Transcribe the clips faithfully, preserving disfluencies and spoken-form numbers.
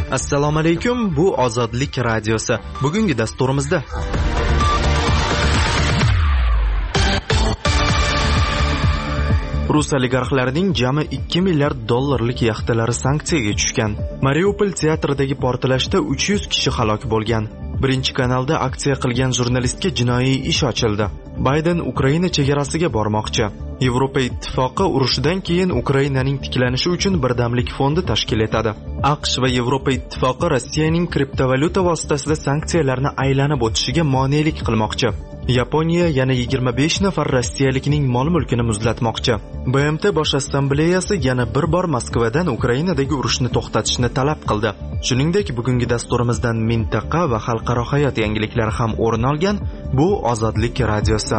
Assalomu alaykum, bu Ozodlik radiosi. Bugungi dasturimizda Rus oligarxlarining jami ikki milliard dollarlik yaxtalari sanksiyaga tushgan. Mariupol teatridagi portlashda uch yuz kishi halok bo'lgan. Birinchi kanalda aksiya qilgan jurnalistga jinoiy ish ochildi. Bayden Ukraina chegarasiga bormoqchi. Yevropa ittifoqi urushdan keyin Ukrainaning tiklanishi uchun birdamlik fondi tashkil etadi. AQSh va Yevropa ittifoqi Rossiyaning kriptovalyuta vositasida sanksiyalarni aylanib o'tishiga monelik qilmoqchi. Yaponiya yana yigirma besh nafar rossiyalikning mol-mulkini muzlatmoqchi. B M T bosh assambleyasi yana bir bor Moskvadan Ukrainadagi urushni to'xtatishni talab qildi. Shuningdek, bugungi dasturimizdan mintaqa va xalqaro hayot yangiliklari ham o'rin olgan. Bu Ozodlik radiosi.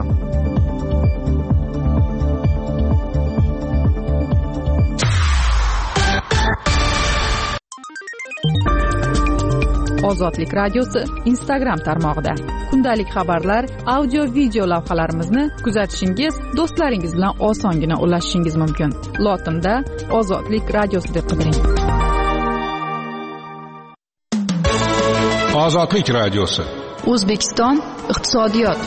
Ozodlik radiosi Instagram tarmog'ida kundalik xabarlar, audio video lavhalarimizni kuzatishingiz, do'stlaringiz bilan osongina ulashishingiz mumkin. Lotinda Ozodlik radiosi deb qidiring. Ozodlik radiosi. O'zbekiston iqtisodiyot.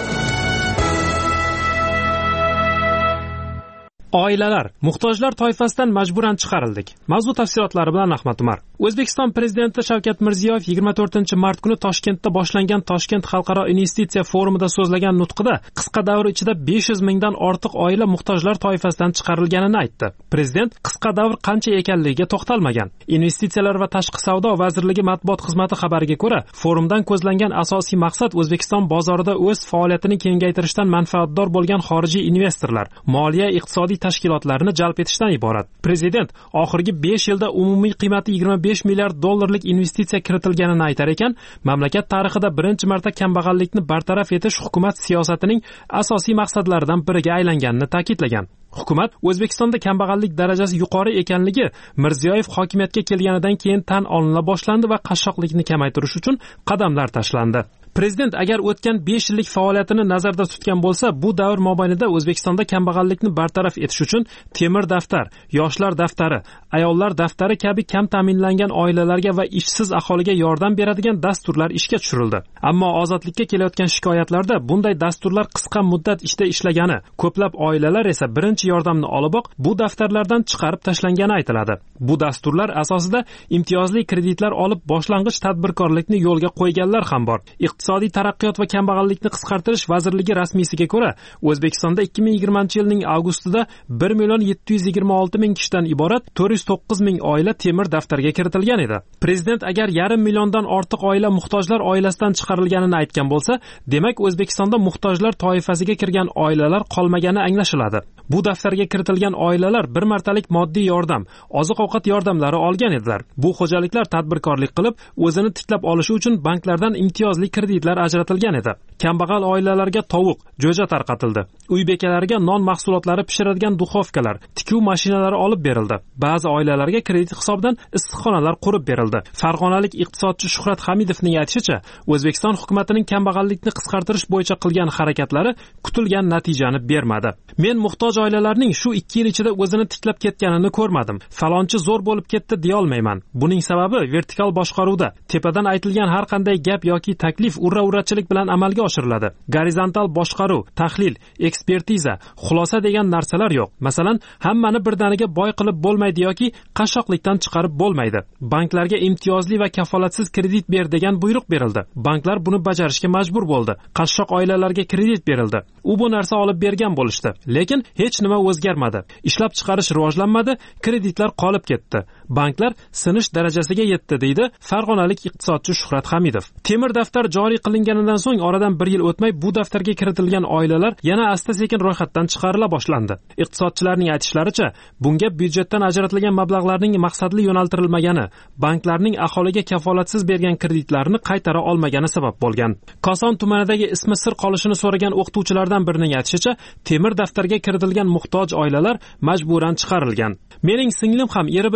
Oilalar, muhtojlar toifasidan majburan chiqarildik. Mavzu tafsilotlari bilan Ahmad Umar. O'zbekiston prezidenti Shavkat Mirziyoyev yigirma to'rtinchi mart kuni Toshkentda boshlangan Toshkent xalqaro investitsiya forumida so'zlagan nutqida qisqa davr ichida besh yuz mingdan ortiq oila muhtojlar toifasidan chiqarilganini aytdi. Prezident qisqa davr qancha ekanligiga to'xtalmagan. Investitsiyalar va tashqi savdo vazirligi matbuot xizmati xabariga ko'ra, forumdan ko'zlangan asosiy maqsad O'zbekiston bozorida o'z faoliyatini kengaytirishdan manfaatdor bo'lgan xorijiy investorlar, moliya iqtisodiy tashkilotlarini jalb etishdan iborat. Prezident oxirgi besh yilda umumiy qiymati yigirma besh milliard dollarlik investitsiya kiritilganini aytar ekan, mamlakat tarixida birinchi marta kambag'allikni bartaraf etish hukumat siyosatining asosiy maqsadlaridan biriga aylanganini ta'kidlagan. Hukumat O'zbekistonda kambag'allik darajasi yuqori ekanligi Mirziyoyev hokimiyatga kelganidan keyin tan olina boshlandi va qashshoqlikni kamaytirish uchun qadamlar tashlandi. Prezident agar o'tgan besh yillik faoliyatini nazarda tutgan bo'lsa, bu davr mobaynida O'zbekistonda kambag'allikni bartaraf etish uchun temir daftar, yoshlar daftari, ayollar daftari kabi kam ta'minlangan oilalarga va ishsiz aholiga yordam beradigan dasturlar ishga tushirildi. Ammo ozodlikka kelayotgan shikoyatlarda bunday dasturlar qisqa muddat ishda ishlagani, ko'plab oilalar esa birinchi yordamni oliboq bu daftarlardan chiqarib tashlangani aytiladi. Bu dasturlar asosida imtiyozli kreditlar olib boshlang'ich tadbirkorlikni yo'lga qo'yganlar ham bor. Iqtisodiy taraqqiyot va kambag'allikni qisqartirish vazirligi rasmiysiga ko'ra, O'zbekistonda ikki ming yigirmanchi yilning avgustida bir million yetti yuz yigirma olti ming kishidan iborat to'rt yuz to'qqiz ming oila temir daftarga kiritilgan edi. Prezident agar yarim milliondan ortiq oila muhtojlar oilasidan chiqarilganini aytgan bo'lsa, demak O'zbekistonda muhtojlar toifasiga kirgan oilalar qolmagani anglashiladi. Bu daftarga kiritilgan oilalar bir martalik moddiy yordam, oziq-ovqat yordamlari olgan edilar. Bu xo'jaliklar tadbirkorlik qilib, o'zini tiklab olishi uchun banklardan imtiyozli kreditlar ajratilgan edi. Kambag'al oilalarga tovuq, jo'ja tarqatildi. Uy bekalariga non mahsulotlari pishiradigan duxovkalar, tikuv mashinalari olib berildi. Ba'zi oilalarga kredit hisobidan issiqxonalar qurib berildi. Farg'onalik iqtisodchi Shuhrat Hamidovning aytishicha, O'zbekiston hukumatining kambag'allikni qisqartirish bo'yicha qilgan harakatlari kutilgan natijani bermadi. Men muhtoj oilalarning shu ikki yil ichida o'zini tiklab ketganini ko'rmadim. Falonchi zo'r bo'lib ketdi deya olmayman. Buning sababi vertikal boshqaruvda tepadan aytilgan har qanday gap yoki taklif urra-urrachilik bilan amalga oshiriladi. Gorizontal boshqaruv, tahlil, ekspertiza, xulosa degan narsalar yo'q. Masalan, hammani birdaniga boy qilib bo'lmaydi yoki qashshoqlikdan chiqarib bo'lmaydi. Banklarga imtiyozli va kafolatsiz kredit ber degan buyruq berildi. Banklar buni bajarishga majbur bo'ldi. Qashshoq oilalarga kredit berildi. U bu narsa olib bergan bo'lishdi. Lekin hech nima o'zgarmadi. Ishlab chiqarish rivojlanmadi, kreditlar qolib ketdi. Banklar sinish darajasiga yetdi, deydi farg'onalik iqtisodchi Shuhrat Hamidov. Temir daftar joriy qilinganidan so'ng oradan bir yil o'tmay bu daftarga kiritilgan oilalar yana asta-sekin ro'yxatdan chiqarila boshlandi. Iqtisodchilarning aytishlaricha, bunga byudjetdan ajratilgan mablag'larning maqsadli yo'naltirilmagani, banklarning aholiga kafolatsiz bergan kreditlarini qaytara olmagani sabab bo'lgan. Koson tumanidagi ismi sir qolishini so'ragan o'qituvchilardan birining aytishicha, temir daftarga kiritilgan muhtoj oilalar majburan chiqarilgan. Mening singlim ham eri bilan nogiron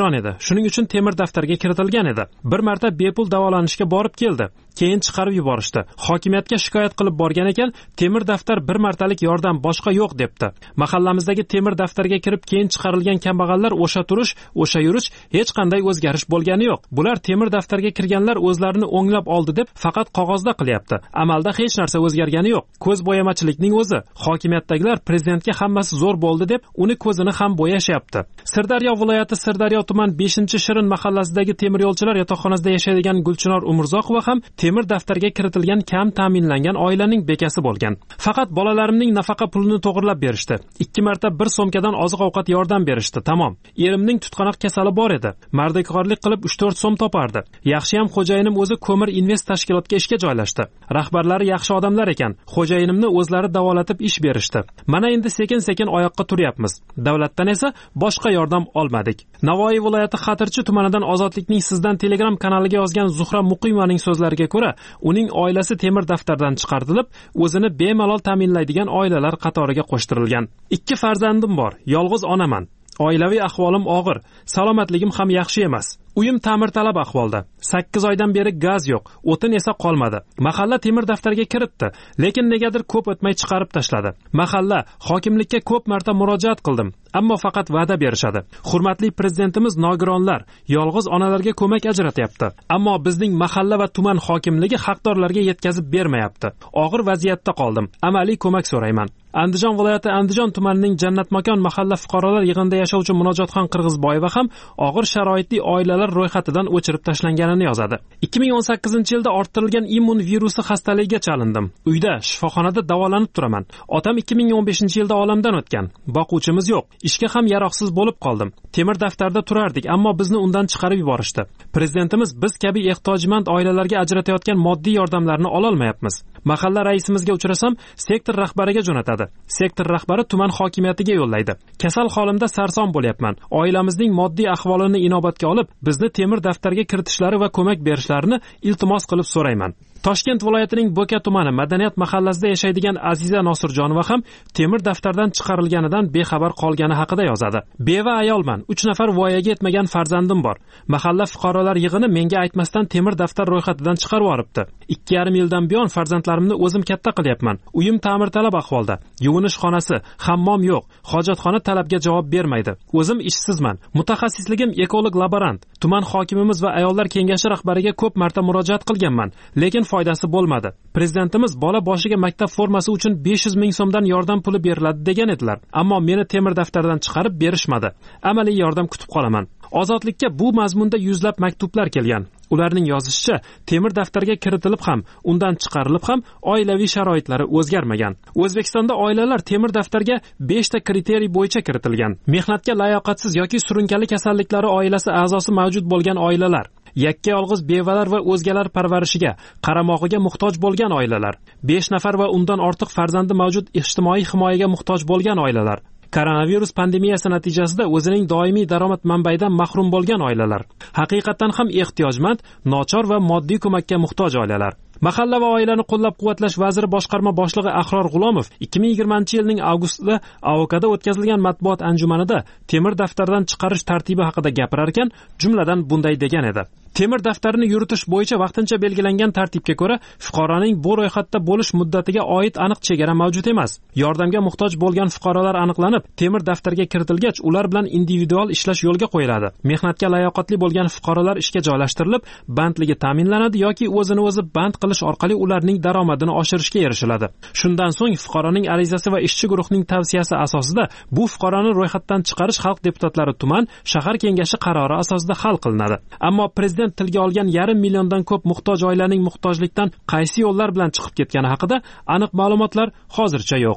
nogiron edi. Shuning uchun temir daftarga kiritilgan edi. Bir marta bepul davolanishga borib keldi. Keyin chiqarib yuborishdi. Hokimiyatga shikoyat qilib borgan ekan, temir daftar bir martalik yordam, boshqa yo'q debdi. Mahallamizdagi temir daftarga kirib keyin chiqarilgan kambag'allar o'sha turish, o'sha yurish hech qanday o'zgarish bo'lgani yo'q. Bular temir daftarga kirganlar o'zlarini o'nglab oldi deb faqat qog'ozda qilyapti. Amalda hech narsa o'zgargani yo'q. Ko'z bo'yamachilikning o'zi. Hokimiyatdagilar prezidentga hammasi zo'r bo'ldi deb uni ko'zini ham bo'yashyapti. Sirdaryo viloyati Sirdaryo tuman beshinchi Shirin mahallasidagi temir yo'lchilar yotoqxonasida yashaydigan Gulchinor Umurzoqova ham temir daftarga kiritilgan kam ta'minlangan oilaning bekasi bo'lgan. Faqat bolalarimning nafaqa pulini to'g'irlab berishdi. ikki marta bir so'mkadan oziq-ovqat yordam berishdi. Tamom. Erimning tutqanoq kasali bor edi. Mardikorlik qilib uch to'rt so'm topardi. Yaxshi ham xo'jayinim o'zi ko'mir invest tashkilotga ishga joylashdi. Rahbarlari yaxshi odamlar ekan. Xo'jayinimni o'zlari davolatib ish berishdi. Mana endi sekin-sekin oyoqqa turyapmiz. Davlatdan esa boshqa yordam olmadik. Navoiy viloyati Xatirchi tumanidan Ozodlikning sizdan Telegram kanaliga yozgan Zuhra Muqimovaning so'zlariga ko'ra, uning oilasi temir daftardan chiqarilib, o'zini bemalol ta'minlaydigan oilalar qatoriga qo'shtirilgan. Ikki farzandim bor, yolg'iz onaman. Oilaviy ahvolim og'ir, salomatligim ham yaxshi emas. Uyim ta'mirtalab ahvolda. sakkiz oydan beri gaz yo'q, o'tin esa qolmadi. Mahalla temir daftarga kiritdi, lekin negadir ko'p o'tmay chiqarib tashladi. Mahalla hokimlikka ko'p marta murojaat qildim, ammo faqat va'da berishadi. Hurmatli prezidentimiz nogironlar, yolg'iz onalarga ko'mak ajratyapti, ammo bizning mahalla va tuman hokimligi haqdorlarga yetkazib bermayapti. Og'ir vaziyatda qoldim. Amaliy ko'mak so'rayman. Andijon viloyati Andijon tumanining Jannatmakon mahalla fuqarolar yig'inida yashovchi Munojotxon Qirg'izboyeva ham og'ir sharoitli oilalar ro'yxatidan o'chirib tashlanganini yozadi. ikki ming o'n sakkizinchi yilda orttirilgan immun virusi xastaligiga chalindim. Uyda, shifoxonada davolanib turaman. Otam ikki ming o'n beshinchi yilda olamdan o'tgan. Boquvchimiz yo'q. Ishga ham yaroqsiz bo'lib qoldim. Temir daftarda turardik, ammo bizni undan chiqarib yuborishdi. Prezidentimiz biz kabi ehtiyojmand oilalarga ajratayotgan moddiy yordamlarni ola olmayapmiz. Mahalla raisimizga uchrasam, sektor rahbariga jo'natadi. Sektor rahbari tuman hokimiyatiga yo'llaydi. Kasal holimda sarson bo'lyapman. Oilamizning moddiy ahvolini inobatga olib, bizni temir daftarga kiritishlari va ko'mak berishlarini iltimos qilib so'rayman. Toshkent viloyatining Bo'ka tumani Madaniyat mahallasida yashaydigan Aziza Nosirjonova ham temir daftardan chiqarilganidan bexabar qolgani haqida yozadi. Beva ayolman, uch nafar voyaga yetmagan farzandim bor. Mahalla fuqarolar yig'ini menga aytmasdan temir daftar ro'yxatidan chiqarib yuboribdi. ikki yarim yildan buyon farzandlarimni o'zim katta qilyapman. Uyim ta'mirtalab ahvolda. Yuvinish xonasi, hammom yo'q. Hojatxona talabga javob bermaydi. O'zim ishsizman. Mutaxassisligim ekolog laborant. Tuman hokimimiz va ayollar kengashi rahbariga ko'p marta murojaat qilganman, lekin foydasi bo'lmadi. Prezidentimiz bola boshiga maktab formasi uchun besh yuz ming so'mdan yordam puli beriladi degan edilar. Ammo meni temir daftardan chiqarib berishmadi. Amaliy yordam kutib qolaman. Ozodlikka bu mazmunda yuzlab maktublar kelgan. Ularning yozishicha, temir daftarga kiritilib ham, undan chiqarilib ham oilaviy sharoitlari o'zgarmagan. O'zbekistonda oilalar temir daftarga besh ta kriteriy bo'yicha kiritilgan. Mehnatga layoqatsiz yoki surunkali kasalliklari oilasi a'zosi mavjud bo'lgan oilalar, yakka yolg'iz bevalar va o'zgalar parvarishiga, qaramog'iga muhtoj bo'lgan oilalar, besh nafar va undan ortiq farzandi mavjud ijtimoiy himoyaga muhtoj bo'lgan oilalar, koronavirus pandemiyasi natijasida o'zining doimiy daromad manbayidan mahrum bo'lgan oilalar, haqiqatan ham ehtiyojmand, nochor va moddiy ko'makka muhtoj oilalar. Mahalla va oilani qo'llab-quvvatlash vaziri boshqarma boshlig'i Ahror G'ulomov ikki ming yigirmanchi yilning avgustida A O K'da o'tkazilgan matbuot anjumanida temir daftardan chiqarish tartibi haqida gapirar ekan, jumladan bunday degan edi. Temir daftarini yuritish bo'yicha vaqtincha belgilangan tartibga ko'ra, fuqaroning bu ro'yxatda bo'lish muddatiga oid aniq chegara mavjud emas. Yordamga muhtoj bo'lgan fuqarolar aniqlanib, temir daftarga kiritilgach, ular bilan individual ishlash yo'lga qo'yiladi. Mehnatga layoqatli bo'lgan fuqarolar ishga joylashtirilib, bandligi ta'minlanadi yoki o'zini o'zi band qilish orqali ularning daromadini oshirishga erishiladi. Shundan so'ng fuqaroning arizasi va ishchi guruhning tavsiyasi asosida bu fuqaroni ro'yxatdan chiqarish xalq deputatlari tuman, shahar kengashi qarori asosida hal qilinadi. Ammo prezident tilga olgan yarim milliondan ko'p muhtoj oilaning muhtojlikdan qaysi yo'llar bilan chiqib ketgani haqida aniq ma'lumotlar hozircha yo'q.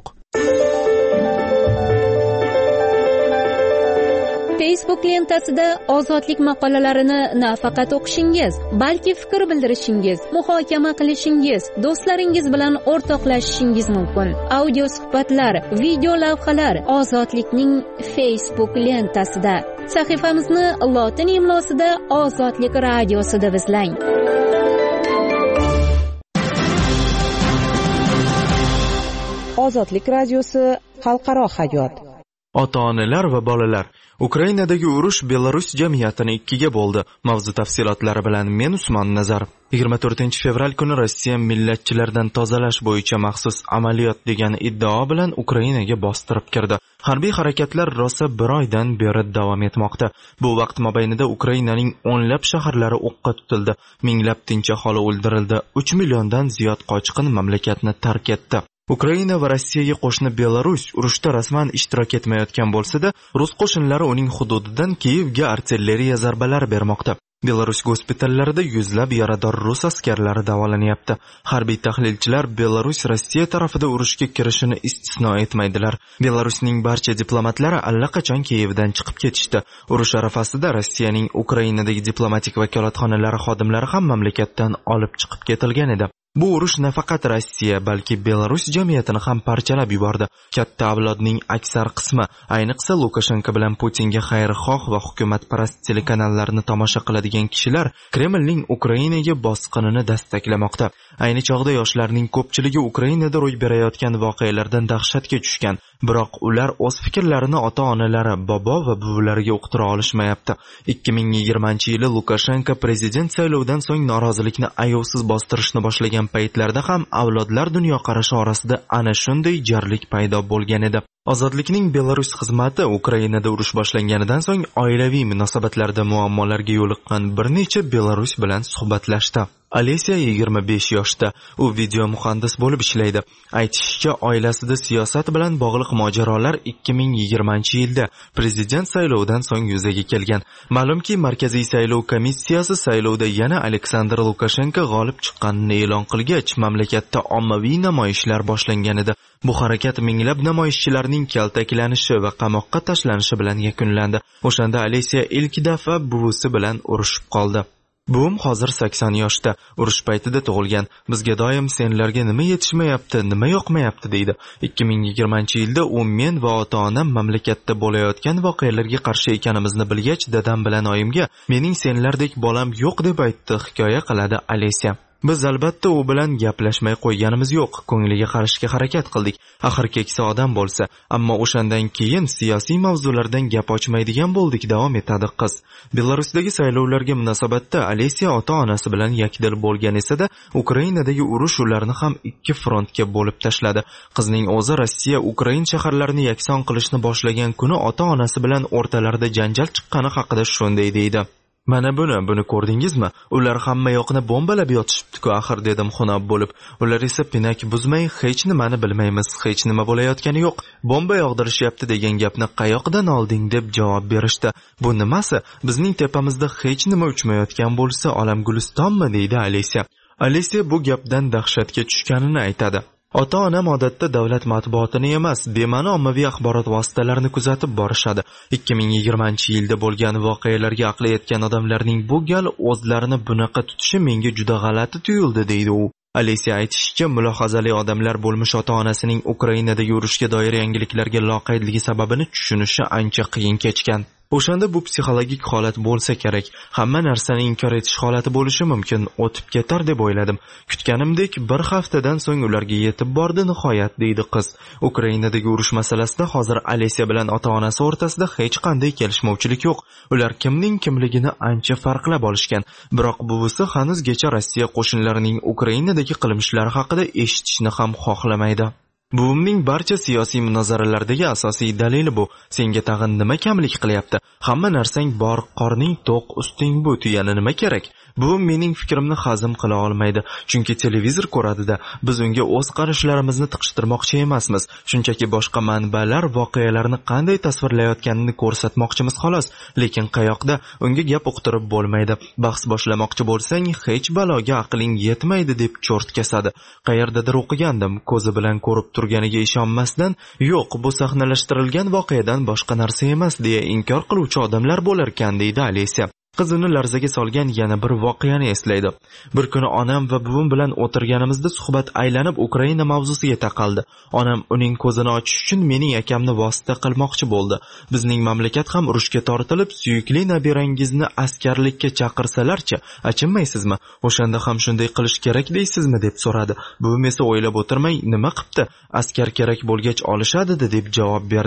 Facebook lentasida ozodlik maqolalarini nafaqat o'qishingiz, balki fikr bildirishingiz, muhokama qilishingiz, do'stlaringiz bilan o'rtoqlashishingiz mumkin. Audio suhbatlar, video lavhalar Ozodlikning Facebook lentasida. Sahifamizni lotin imlosida Ozodlik radiosida izlang. Ozodlik radiosi xalqaro hayot. Ota-onalar va bolalar. Ukrainadagi urush Belarus jamiyatini ikkiga bo'ldi. Mavzu tafsilotlari bilan men Usmon Nazar. yigirma to'rtinchi fevral kuni Rossiya millatchilardan tozalash bo'yicha maxsus amaliyot degan iddao bilan Ukrainaga bostirib kirdi. Harbiy harakatlar rosa bir oydan beri davom etmoqda. Bu vaqt mobaynida Ukrainaning o'nlab shaharlari o'qqa tutildi. Minglab tinch aholi o'ldirildi. uch milliondan ziyod qochqin mamlakatni tark etdi. Ukraina va Rossiyaga qo'shni Belarus urushda rasman ishtirok etmayotgan bo'lsa-da, rus qo'shinlari uning hududidan Kiyevga artilleriya zarbalari bermoqda. Belarus gospitallarida yuzlab yarador rus askarlari davolanyapti. Harbiy tahlilchilar Belarus Rossiya tarafida urushga kirishini istisno etmaydilar. Belarusning barcha diplomatlari allaqachon Kiyevdan chiqib ketishdi. Urush arafasida Rossiyaning Ukrainadagi diplomatik vakolatxonalari xodimlari ham mamlakatdan olib chiqib ketilgan edi. Bu urush nafaqat Rossiya, balki Belarus jamiyatini ham parchalab yubordi. Katta avlodning aksar qismi, ayniqsa Lukashenko bilan Putinga xayrixoh va hukumatparast telekanallarni tomosha qiladigan kishilar Kremlning Ukrainaga bosqinini dastaqlamoqda. Ayni chog'da yoshlarning ko'pchiligi Ukrainada ro'y berayotgan voqealardan dahshatga tushgan. Biroq ular o'z fikrlarini ota-onalari, bobo va buvilariga uqtira olishmayapti. ikki ming yigirmanchi yili Lukashenko prezident saylovidan so'ng norozilikni ayovsiz bostirishni boshlagan paytlarda ham avlodlar dunyoqarashi orasida ana shunday jarlik paydo bo'lgan edi. Ozodlikning Belarus xizmati Ukrainada urush boshlanganidan so'ng oilaviy munosabatlarda muammolarga yo'liqqan bir necha Belarus bilan suhbatlashdi. Alesiya yigirma besh yoshda. U video muhandis bo'lib ishlaydi. Aytishicha, oilasida siyosat bilan bog'liq mojarolar ikki ming yigirmanchi yilda prezident saylovidan so'ng yuzaga kelgan. Ma'lumki, Markaziy saylov komissiyasi saylovda yana Aleksandr Lukashenko g'olib chiqqanini e'lon qilgach, mamlakatda ommaviy namoyishlar boshlangan edi. Bu harakat minglab namoyishchilarning kaltaklanishi va qamoqqa tashlanishi bilan yakunlandi. O'shanda Alesiya ilk daf'a buvisi bilan urushib qoldi. Buvim hozir sakson yoshda, urush paytida tug'ilgan. Bizga doim senlarga nima yetishmayapti, nima yoqmayapti deydi. ikki ming yigirmanchi yilda u men va ota-onam mamlakatda bo'layotgan voqealarga qarshi ekanimizni bilgach, dadam bilan oyimga "Mening senlardek bolam yo'q" deb aytdi, hikoya qiladi Alesiya. Biz albatta u bilan gaplashmay qo'yganimiz yo'q, ko'ngliga qarashga harakat qildik. Axir keksa odam bo'lsa, ammo o'shandan keyin siyosiy mavzulardan gap ochmaydigan bo'ldik, davom etadi qiz. Belarusdagi saylovlarga munosabatda Alesiya ota-onasi bilan yakdil bo'lgan esa-da, Ukrainadagi urush ularni ham ikki frontga bo'lib tashladi. Qizning o'zi Rossiya Ukrain shaharlarini yakson qilishni boshlagan kuni ota-onasi bilan o'rtalarida janjal chiqqani haqida shunday deydi. Mana buni, buni ko'rdingizmi? Ular hamma yoqni bombalab yotishibdi-ku, axir dedim xunob bo'lib. Ular esa pinak buzmay, hech nimani bilmaymiz, hech nima bo'layotgani yo'q. Bomba yog'dirishyapti degan gapni qayoqdan olding deb javob berishdi. Bu nimasi? Bizning tepamizda hech nima uchmayotgan bo'lsa, olam gulistonmi, deydi Alesiya. Alesiya bu gapdan dahshatga tushganini aytadi. Ota-onam odatda davlat matbuotini emas, bema'ni ommaviy axborot vositalarini kuzatib borishadi. ikki ming yigirmanchi yilda bo'lgan voqealarga aqli yetgan odamlarning bu gal o'zlarini bunaqa tutishi menga juda g'alati tuyuldi, deydi u. Alesiya aytishicha, mulohazali odamlar bo'lmish ota-onasining Ukrainadagi urushga doir yangiliklarga loqaydligi sababini tushunishi ancha qiyin kechgan. O'shanda bu psixologik holat bo'lsa kerak. Hamma narsani inkor etish holati bo'lishi mumkin, o'tib ketar deb o'yladim. Kutganimdek bir haftadan so'ng ularga yetib bordi nihoyat, deydi qiz. Ukrainadagi urush masalasida hozir Alesiya bilan ota-onasi o'rtasida hech qanday kelishmovchilik yo'q. Ular kimning kimligini ancha farqlab olishgan. Biroq buvisi hanuzgacha Rossiya qo'shinlarining Ukrainadagi qilmishlari haqida eshitishni ham xohlamaydi. Buvimning barcha siyosiy munozaralardagi asosiy dalili bu. Senga tag'in nima kamlik qilyapti? Hamma narsang bor, qorning to'q, usting bu, tuyani nima kerak? Buvim mening fikrimni hazm qila olmaydi, chunki televizor ko'radida. Biz unga o'z qarashlarimizni tiqishtirmoqchi emasmiz. Shunchaki boshqa manbalar voqealarni qanday tasvirlayotganini ko'rsatmoqchimiz xolos, lekin qayoqda unga gap uqtirib bo'lmaydi. Bahs boshlamoqchi bo'lsang, hech baloga aqling yetmaydi deb cho'rt kesadi. Qayerdadir o'qigandim, ko'zi bilan ko'rib turganiga ishonmasdan, yo'q, bu sahnalashtirilgan voqeadan boshqa narsa emas deya inkor qiluvchi odamlar bo'lar ekan, deydi Alesiya. Qiz uni larzaga solgan yana bir voqeani eslaydi. Bir kuni onam va buvim bilan o'tirganimizda suhbat aylanib Ukraina mavzusiga taqaldi. Onam uning ko'zini ochish uchun mening akamni vosita qilmoqchi bo'ldi. Bizning mamlakat ham urushga tortilib, suyukli nabirangizni askarlikka chaqirsalarchi, achinmaysizmi? O'shanda ham shunday qilish kerak deysizmi deb so'radi. Buvim esa o'ylab o'tirmay, nima qipti? Askar kerak bo'lgach olishadi deb javob berdi.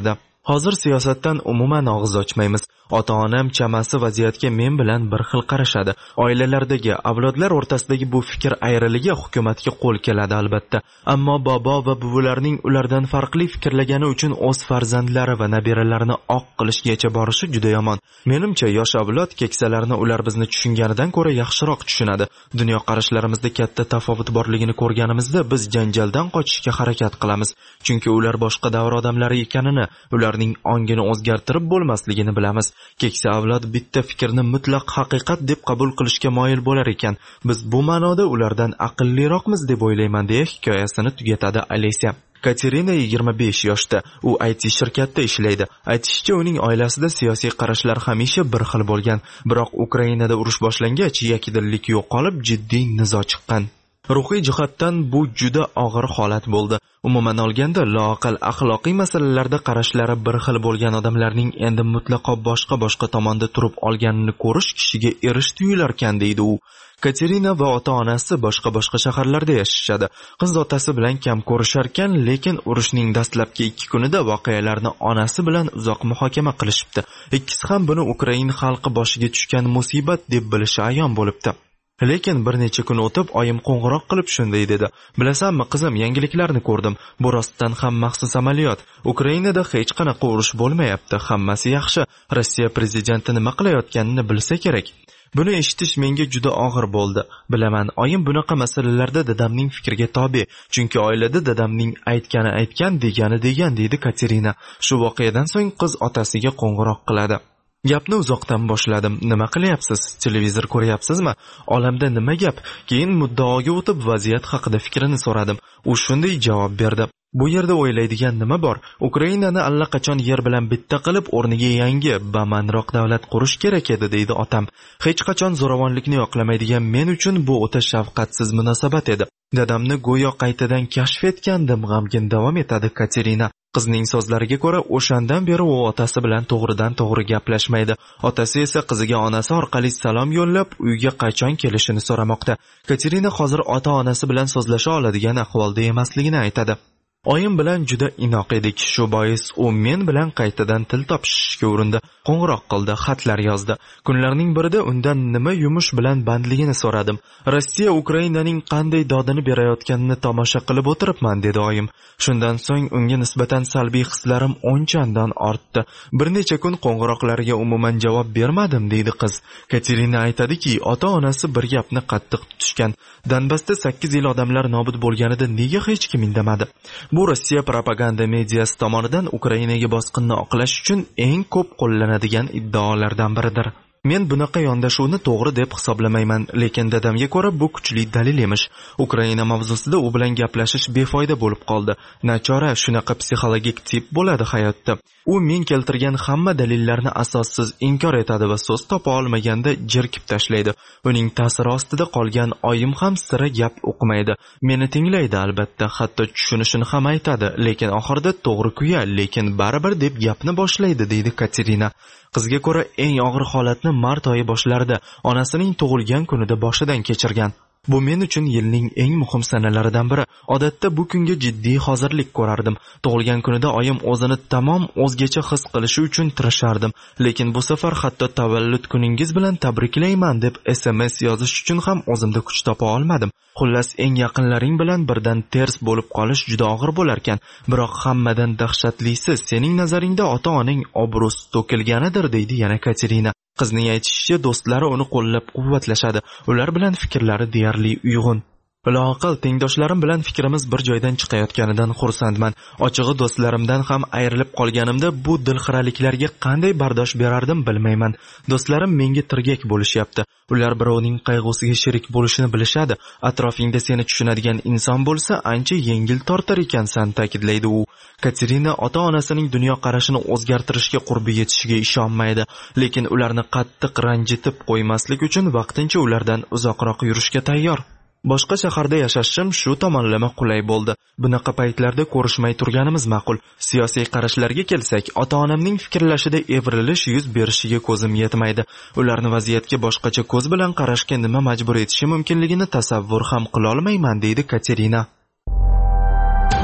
Hozir siyosatdan umuman og'iz ochmaymiz. Ota-onam chamasi vaziyatga men bilan bir xil qarashadi. Oilalardagi, avlodlar o'rtasidagi bu fikr ayriligi hukumatga qo'l keladi albatta. Ammo bobo va buvilarning ulardan farqli fikrlagani uchun o'z farzandlari va nabiralarini oq qilishgacha borishi juda yomon. Menimcha, yosh avlod keksalarni ular bizni tushunganidan ko'ra yaxshiroq tushunadi. Dunyo qarashlarimizda katta tafovut borligini ko'rganimizda biz janjaldan qochishga harakat qilamiz. Chunki ular boshqa davr odamlari ekanini, ularning ongini o'zgartirib bo'lmasligini bilamiz. Keksa avlod bitta fikrni mutlaq haqiqat deb qabul qilishga moyil bo'lar ekan. Biz bu ma'noda ulardan aqlliroqmiz deb o'ylayman deya hikoyasini tugatadi Alesya. Katerina yigirma besh yoshda. U I T shirkatda ishlaydi. Aytishicha, uning oilasida siyosiy qarashlar hamisha bir xil bo'lgan. Biroq Ukrainada urush boshlangach, yakdillik yo'qolib, jiddiy nizo chiqqan. Ruhiy jihatdan bu juda og'ir holat bo'ldi. Umuman olganda, loaqal axloqiy masalalarda qarashlari bir xil bo'lgan odamlarning endi mutlaqo boshqa-boshqa tomonda turib olganini ko'rish kishiga erish tuyularkan, deydi u. Katerina va ota-onasi boshqa-boshqa shaharlarda yashashadi. Qiz otasi bilan kam ko'risharkan, lekin urushning dastlabki ikki kunida voqealarni onasi bilan uzoq muhokama qilishibdi. Ikkisi ham buni Ukraina xalqi boshiga tushgan musibat deb bilishi ayon bo'libdi. Lekin bir necha kun o'tib oyim qo'ng'iroq qilib shunday dedi: "Bilasanmi qizim, yangiliklarni ko'rdim. Bu rostdan ham maxsus amaliyot. Ukrainada hech qanaqa urush bo'lmayapti. Hammasi yaxshi. Rossiya prezidenti nima qilayotganini bilsa kerak." Buni eshitish menga juda og'ir bo'ldi. Bilaman, oyim bunaqa masalalarda dadamning fikriga tobe, chunki oilada dadamning aytgani aytgan, degani degan, deydi Katerina. Shu voqeadan so'ng qiz otasiga qo'ng'iroq qiladi. Gapni uzoqdan boshladim. Nima qilyapsiz? Televizor ko'ryapsizmi? Olamda nima gap? Keyin muddaoga o'tib vaziyat haqida fikrini so'radim. U shunday javob berdi: "Bu yerda o'ylaydigan nima bor? Ukrainani allaqachon yer bilan bitta qilib, o'rniga yangi, bamanroq davlat qurish kerak edi", deydi otam. Hech qachon zo'ravonlikni yoqlamaydigan men uchun bu o'ta shafqatsiz munosabat edi. Dadamni go'yo qaytadan kashf etgandim, g'amgin davom etadi Katerina. Qizning so'zlariga ko'ra, o'shandan beri u otasi bilan to'g'ridan to'g'ri gaplashmaydi. Otasi esa qiziga onasi orqali salom yo'llab, uyga qachon kelishini so'ramoqda. Katerina hozir ota-onasi bilan so'zlasha oladigan ahvolda emasligini aytadi. Oyim bilan juda inoq edik. Shu bois u men bilan qaytadan til topishishga urindi. Qo'ng'iroq qildi, xatlar yozdi. Kunlarning birida undan nima yumush bilan bandligini so'radim. "Rossiya Ukrainaning qanday dodini berayotganini tomosha qilib o'tiribman", dedi oyim. Shundan so'ng unga nisbatan salbiy hislarim o'nchandan ortdi. Bir necha kun qo'ng'iroqlariga umuman javob bermadim, deydi qiz. Katerina aytadiki, ota-onasi bir gapni qattiq tutishgan. Donbassda sakkiz yil odamlar nobud bo'lganida nega hech kim indamadi? Bu Rossiya propaganda mediyasi tomonidan Ukrainaga bosqinni oqlash uchun eng ko'p qo'llanadigan iddaolardan biridir. Men bunaqa yondashuvni to'g'ri deb hisoblamayman, lekin dadamga ko'ra bu kuchli dalil emish. Ukraina mavzusida u bilan gaplashish befoyda bo'lib qoldi. Nachora, shunaqa psixologik tip bo'ladi hayotda. U men keltirgan hamma dalillarni asossiz inkor etadi va so'z topa olmaganda jerkib tashlaydi. Uning ta'siri ostida qolgan oyim ham sira gap o'qimaydi. Meni tinglaydi albatta, hatto tushunishini ham aytadi, lekin oxirida to'g'ri kuya, lekin baribir deb gapni boshlaydi, deydi Katerina. Qizga ko'ra eng og'ir holatni mart oyi boshlarida onasining tug'ilgan kunida boshidan kechirgan. Bu men uchun yilning eng muhim sanalaridan biri. Odatda bu kunga jiddiy hozirlik ko'rardim. Tug'ilgan kunida oyim o'zini tamom o'zgacha his qilishi uchun tirashardim, lekin bu safar hatto tavallud kuningiz bilan tabriklayman deb S M S yozish uchun ham o'zimda kuch topa olmadim. Xullas, eng yaqinlaring bilan birdan ters bo'lib qolish juda og'ir bo'larkan, biroq hammadan dahshatlisi sening nazaringda ota-oning obro'si to'kilganidir, deydi yana Katerina. Qizning aytishicha, do'stlari uni qo'llab-quvvatlashadi. Ular bilan fikrlari deyarli uyg'un. Loaqal tengdoshlarim bilan fikrimiz bir joydan chiqayotganidan xursandman. Ochig'i do'stlarimdan ham ayrilib qolganimda bu dilxiraliklarga qanday bardosh berardim bilmayman. Do'stlarim menga tirgak bo'lishyapti. Ular birovning qayg'usiga sherik bo'lishini bilishadi. Atrofingda seni tushunadigan inson bo'lsa, ancha yengil tortar ekansan, ta'kidlaydi u. Katerina ota-onasining dunyo qarashini o'zgartirishga qurbi yetishiga ishonmaydi, lekin ularni qattiq ranjitib qo'ymaslik uchun vaqtincha ulardan uzoqroq yurishga tayyor. Boshqa shaharda yashashim shu tomonlama qulay bo'ldi. Bunaqa paytlarda ko'rishmay turganimiz ma'qul. Siyosiy qarashlarga kelsak, ota-onamning fikrlashida evrilish yuz berishiga ko'zim yetmaydi. Ularni vaziyatga boshqacha ko'z bilan qarashga nima majbur etishi mumkinligini tasavvur ham qila olmayman, deydi Katerina.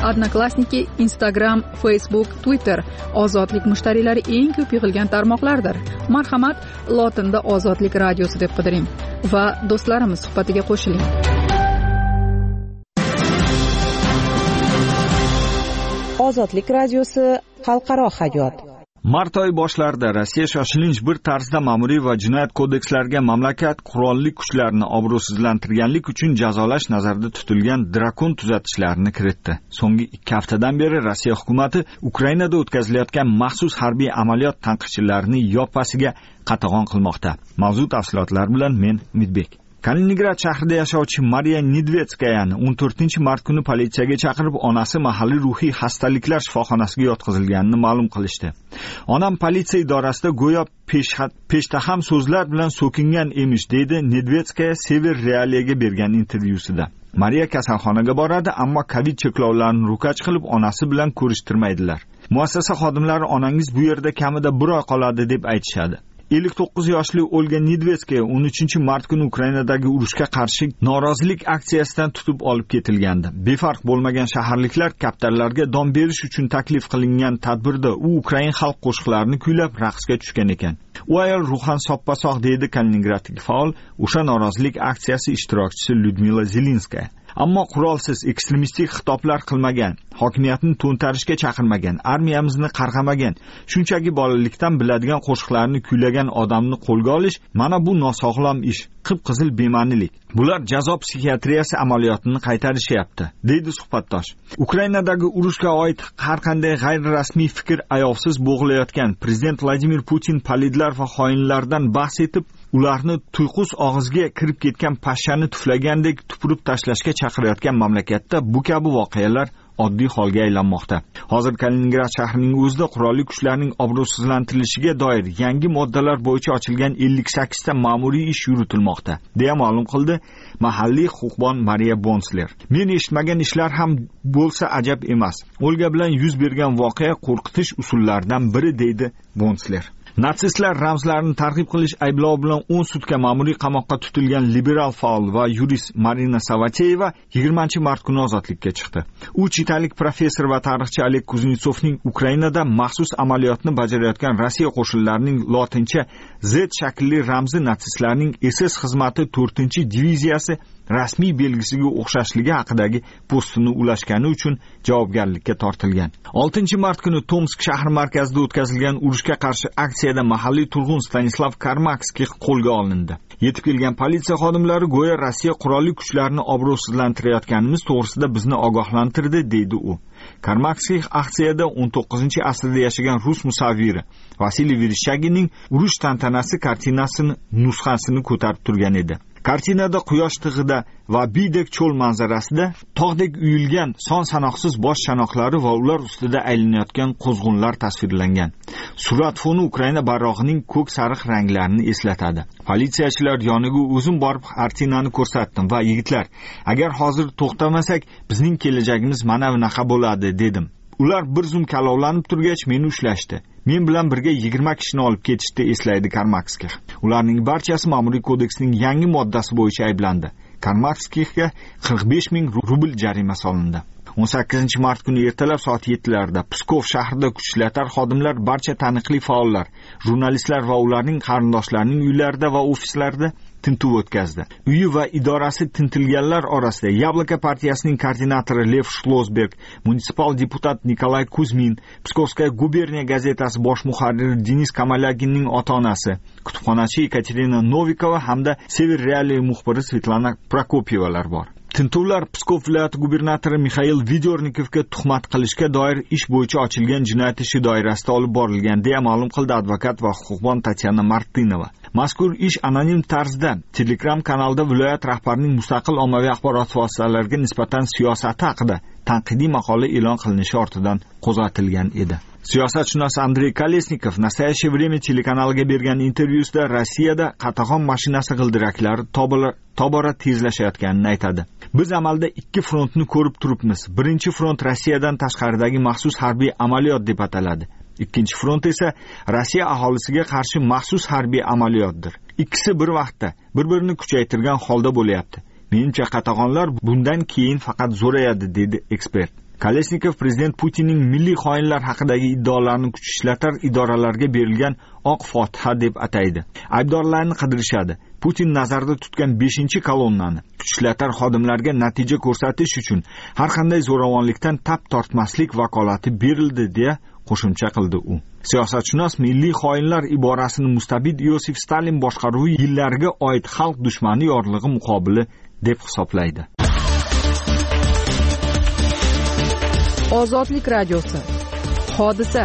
Odnoklassniki, Instagram, Facebook, Twitter ozodlik mushtariylari eng ko'p yig'ilgan tarmoqlardir. Marhamat, lotinda Ozodlik radiosi deb qidiring va do'stlarimiz suhbatiga qo'shiling. Ozodlik radiosi xalqaro hayot. Mart oyi boshlarida Rossiya shoshilinch bir tarzda ma'muriy va jinoyat kodekslariga mamlakat qurolli kuchlarini obro'sizlantirganlik uchun jazolash nazarda tutilgan drakon tuzatishlarni kiritdi. So'nggi ikki haftadan beri Rossiya hukumati Ukrainada o'tkazilayotgan maxsus harbiy amaliyot tanqidchilarini yoppasiga qatag'on qilmoqda. Mavzu tafsilotlar bilan men Umidbek. Kaliningrad shahrida yashovchi Mariya Nedvetskayani o'n to'rtinchi mart kuni politsiyaga chaqirib, onasi mahalliy ruhiy xastaliklar shifoxonasiga yotqizilganini ma'lum qilishdi. Onam politsiya idorasida go'yo peshtaham so'zlar bilan so'kingan emish, deydi Nedvetskaya Sever Realiyaga bergan intervyusida. Mariya kasalxonaga boradi, ammo Covid cheklovlarini ro'kach qilib onasi bilan ko'rishtirmaydilar. Muassasa xodimlari onangiz bu yerda kamida bir oy qoladi deb aytishadi. ellik to'qqiz yoshli Olga Nedvetskaya o'n uchinchi mart kuni Ukrainadagi urushga qarshi norozilik aksiyasidan tutib olib ketilgandi. Befarq bo'lmagan shaharliklar kaptarlarga dom berish uchun taklif qilingan tadbirda u Ukrain xalq qo'shiqlarini kuylab raqsga tushgan ekan. U ayol ruhan soppa-sog', deydi Kaliningradlik faol, o'sha norozilik aksiyasi ishtirokchisi Lyudmila Zelenskaya. Ammo qurolsiz ekstremistik xitoblar qilmagan, hokimiyatni to'ntarishga chaqirmagan, armiyamizni qarg'amagan, shunchaki bolalikdan biladigan qo'shiqlarni kuylagan odamni qo'lga olish, mana bu nosog'lom ish, qip-qizil bema'nilik. Bular jazo psixiatriyasi amaliyotini qaytarishyapti, deydi suhbatdosh. Ukrainadagi urushga oid har qanday g'ayri-rasmiy fikr ayovsiz bo'g'ilayotgan prezident Vladimir Putin palidlar va xoinlardan bahs etib, ularni tuyqus og'izga kirib ketgan pashshani tuflagandek tupurib tashlashga chaqirayotgan mamlakatda bu kabi voqealar oddiy holga aylanmoqda. Hozir Kaliningrad shahrining o'zida qurolli kuchlarning obro'sizlantirilishiga doir yangi moddalar bo'yicha ochilgan ellik sakkiz ta ma'muriy ish yuritilmoqda, deya ma'lum qildi mahalliy huquqbon Mariya Bonsler. Men eshitmagan ishlar ham bo'lsa ajab emas. Olga bilan yuz bergan voqea qo'rqitish usullaridan biri, deydi Bonsler. Natsistlar ramzlarini targ'ib qilish ayblovi bilan o'n sutka ma'muriy qamoqqa tutilgan liberal faol va yurist Marina Savateyeva yigirmanchi mart kuni ozodlikka chiqdi. U chitalik professor va tarixchi Oleg Kuznetsovning Ukrainada maxsus amaliyotni bajarayotgan Rossiya qo'shinlarining lotincha Z shaklli ramzi natsistlarning S S xizmati to'rtinchi diviziyasi rasmiy belgisiga o'xshashligi haqidagi postini ulashgani uchun javobgarlikka tortilgan. oltinchi mart kuni Tomsk shahri markazida o'tkazilgan urushga qarshi aksiyada mahalliy turg'un Stanislav Karmakskiy qo'lga olindi. Yetib kelgan politsiya xodimlari go'yo Rossiya qurolli kuchlarini obro'sizlantirayotganimiz to'g'risida bizni ogohlantirdi, deydi u. Karmakskiy aksiyada o'n to'qqizinchi asrda yashagan rus musavviri Vasiliy Vereshchaginning urush tantanasi kartinasini nusxasini ko'tarib turgan edi. Kartinada quyosh tig'ida va biydek cho'l manzarasida tog'dek uyilgan son sanoqsiz bosh chanoqlari va ular ustida aylanayotgan qo'zg'unlar tasvirlangan. Surat foni Ukraina bayrog'ining ko'k sariq ranglarini eslatadi. Politsiyachilar yoniga o'zim borib kartinani ko'rsatdim va yigitlar, agar hozir to'xtamasak, bizning kelajagimiz mana bunaqa bo'ladi, dedim. Ular bir zum kalovlanib turgach meni ushlashdi. Men bilan birga yigirma kishini olib ketishdi, eslaydi Karmakskiy. Ularning barchasi ma'muriy kodeksning yangi moddasi bo'yicha ayblandi. Karmakskiyga qirq besh ming rubl jarima solindi. o'n sakkizinchi mart kuni ertalab soat yettilarda Pskov shahrida kuchlatar xodimlar barcha taniqli faollar, jurnalistlar va ularning qarindoshlarining uylarida va ofislarida tintuv o'tkazdi. Uyi va idorasi tintilganlar orasida Yabloko partiyasining koordinatori Lev Shlosberg, munisipal deputat Nikolay Kuzmin, Pskovskaya guberniya gazetasi bosh muharriri Denis Kamalaginning ota-onasi, kutubxonachi Ekaterina Novikova hamda Sever Realiya muxbiri Svetlana Prokopyevalar bor. Tintuvlar Pskov viloyati gubernatori Mikhail Vidornikovga tuhmat qilishga doir ish bo'yicha ochilgan jinoyat ishi doirasida olib borilgan, deya ma'lum qildi advokat va huquqbon Tatyana Martinova. Mazkur ish anonim tarzda Telegram kanalida viloyat rahbarining mustaqil ommaviy axborot vositalariga nisbatan siyosati haqida tanqidiy maqola e'lon qilinishi ortidan qo'zg'atilgan edi. Siyosatshunos Andrey Kolesnikov Nastoящее время telekanaliga bergan intervyusida Rossiyada qatag'on mashinasi g'ildiraklari tobora tezlashayotganini aytadi. Biz amalda ikki frontni ko'rib turibmiz. Birinchi front Rossiyadan tashqaridagi maxsus harbiy amaliyot deb ataladi. Ikkinchi front esa Rossiya aholisiga qarshi maxsus harbiy amaliyotdir. Ikkisi bir vaqtda bir-birini kuchaytirgan holda bo'lyapti. Menimcha qatag'onlar bundan keyin faqat zo'rayadi, dedi ekspert. Kalesnikov prezident Putinning milliy xoinlar haqidagi iddaolarini kuch ishlatar idoralarga berilgan oq fotiha deb ataydi. Aybdorlarni qidirishadi. Putin nazarda tutgan beshinchi kolonnani kuch ishlatar xodimlarga natija ko'rsatish uchun har qanday zo'ravonlikdan tap tortmaslik vakolati berildi deya qo'shimcha qildi u. Siyosatshunos milliy xoinlar iborasini mustabid Yosif Stalin boshqaruvi yillariga oid xalq dushmani yorlig'i muqobili deb hisoblaydi. Ozodlik radiosi. Hodisa.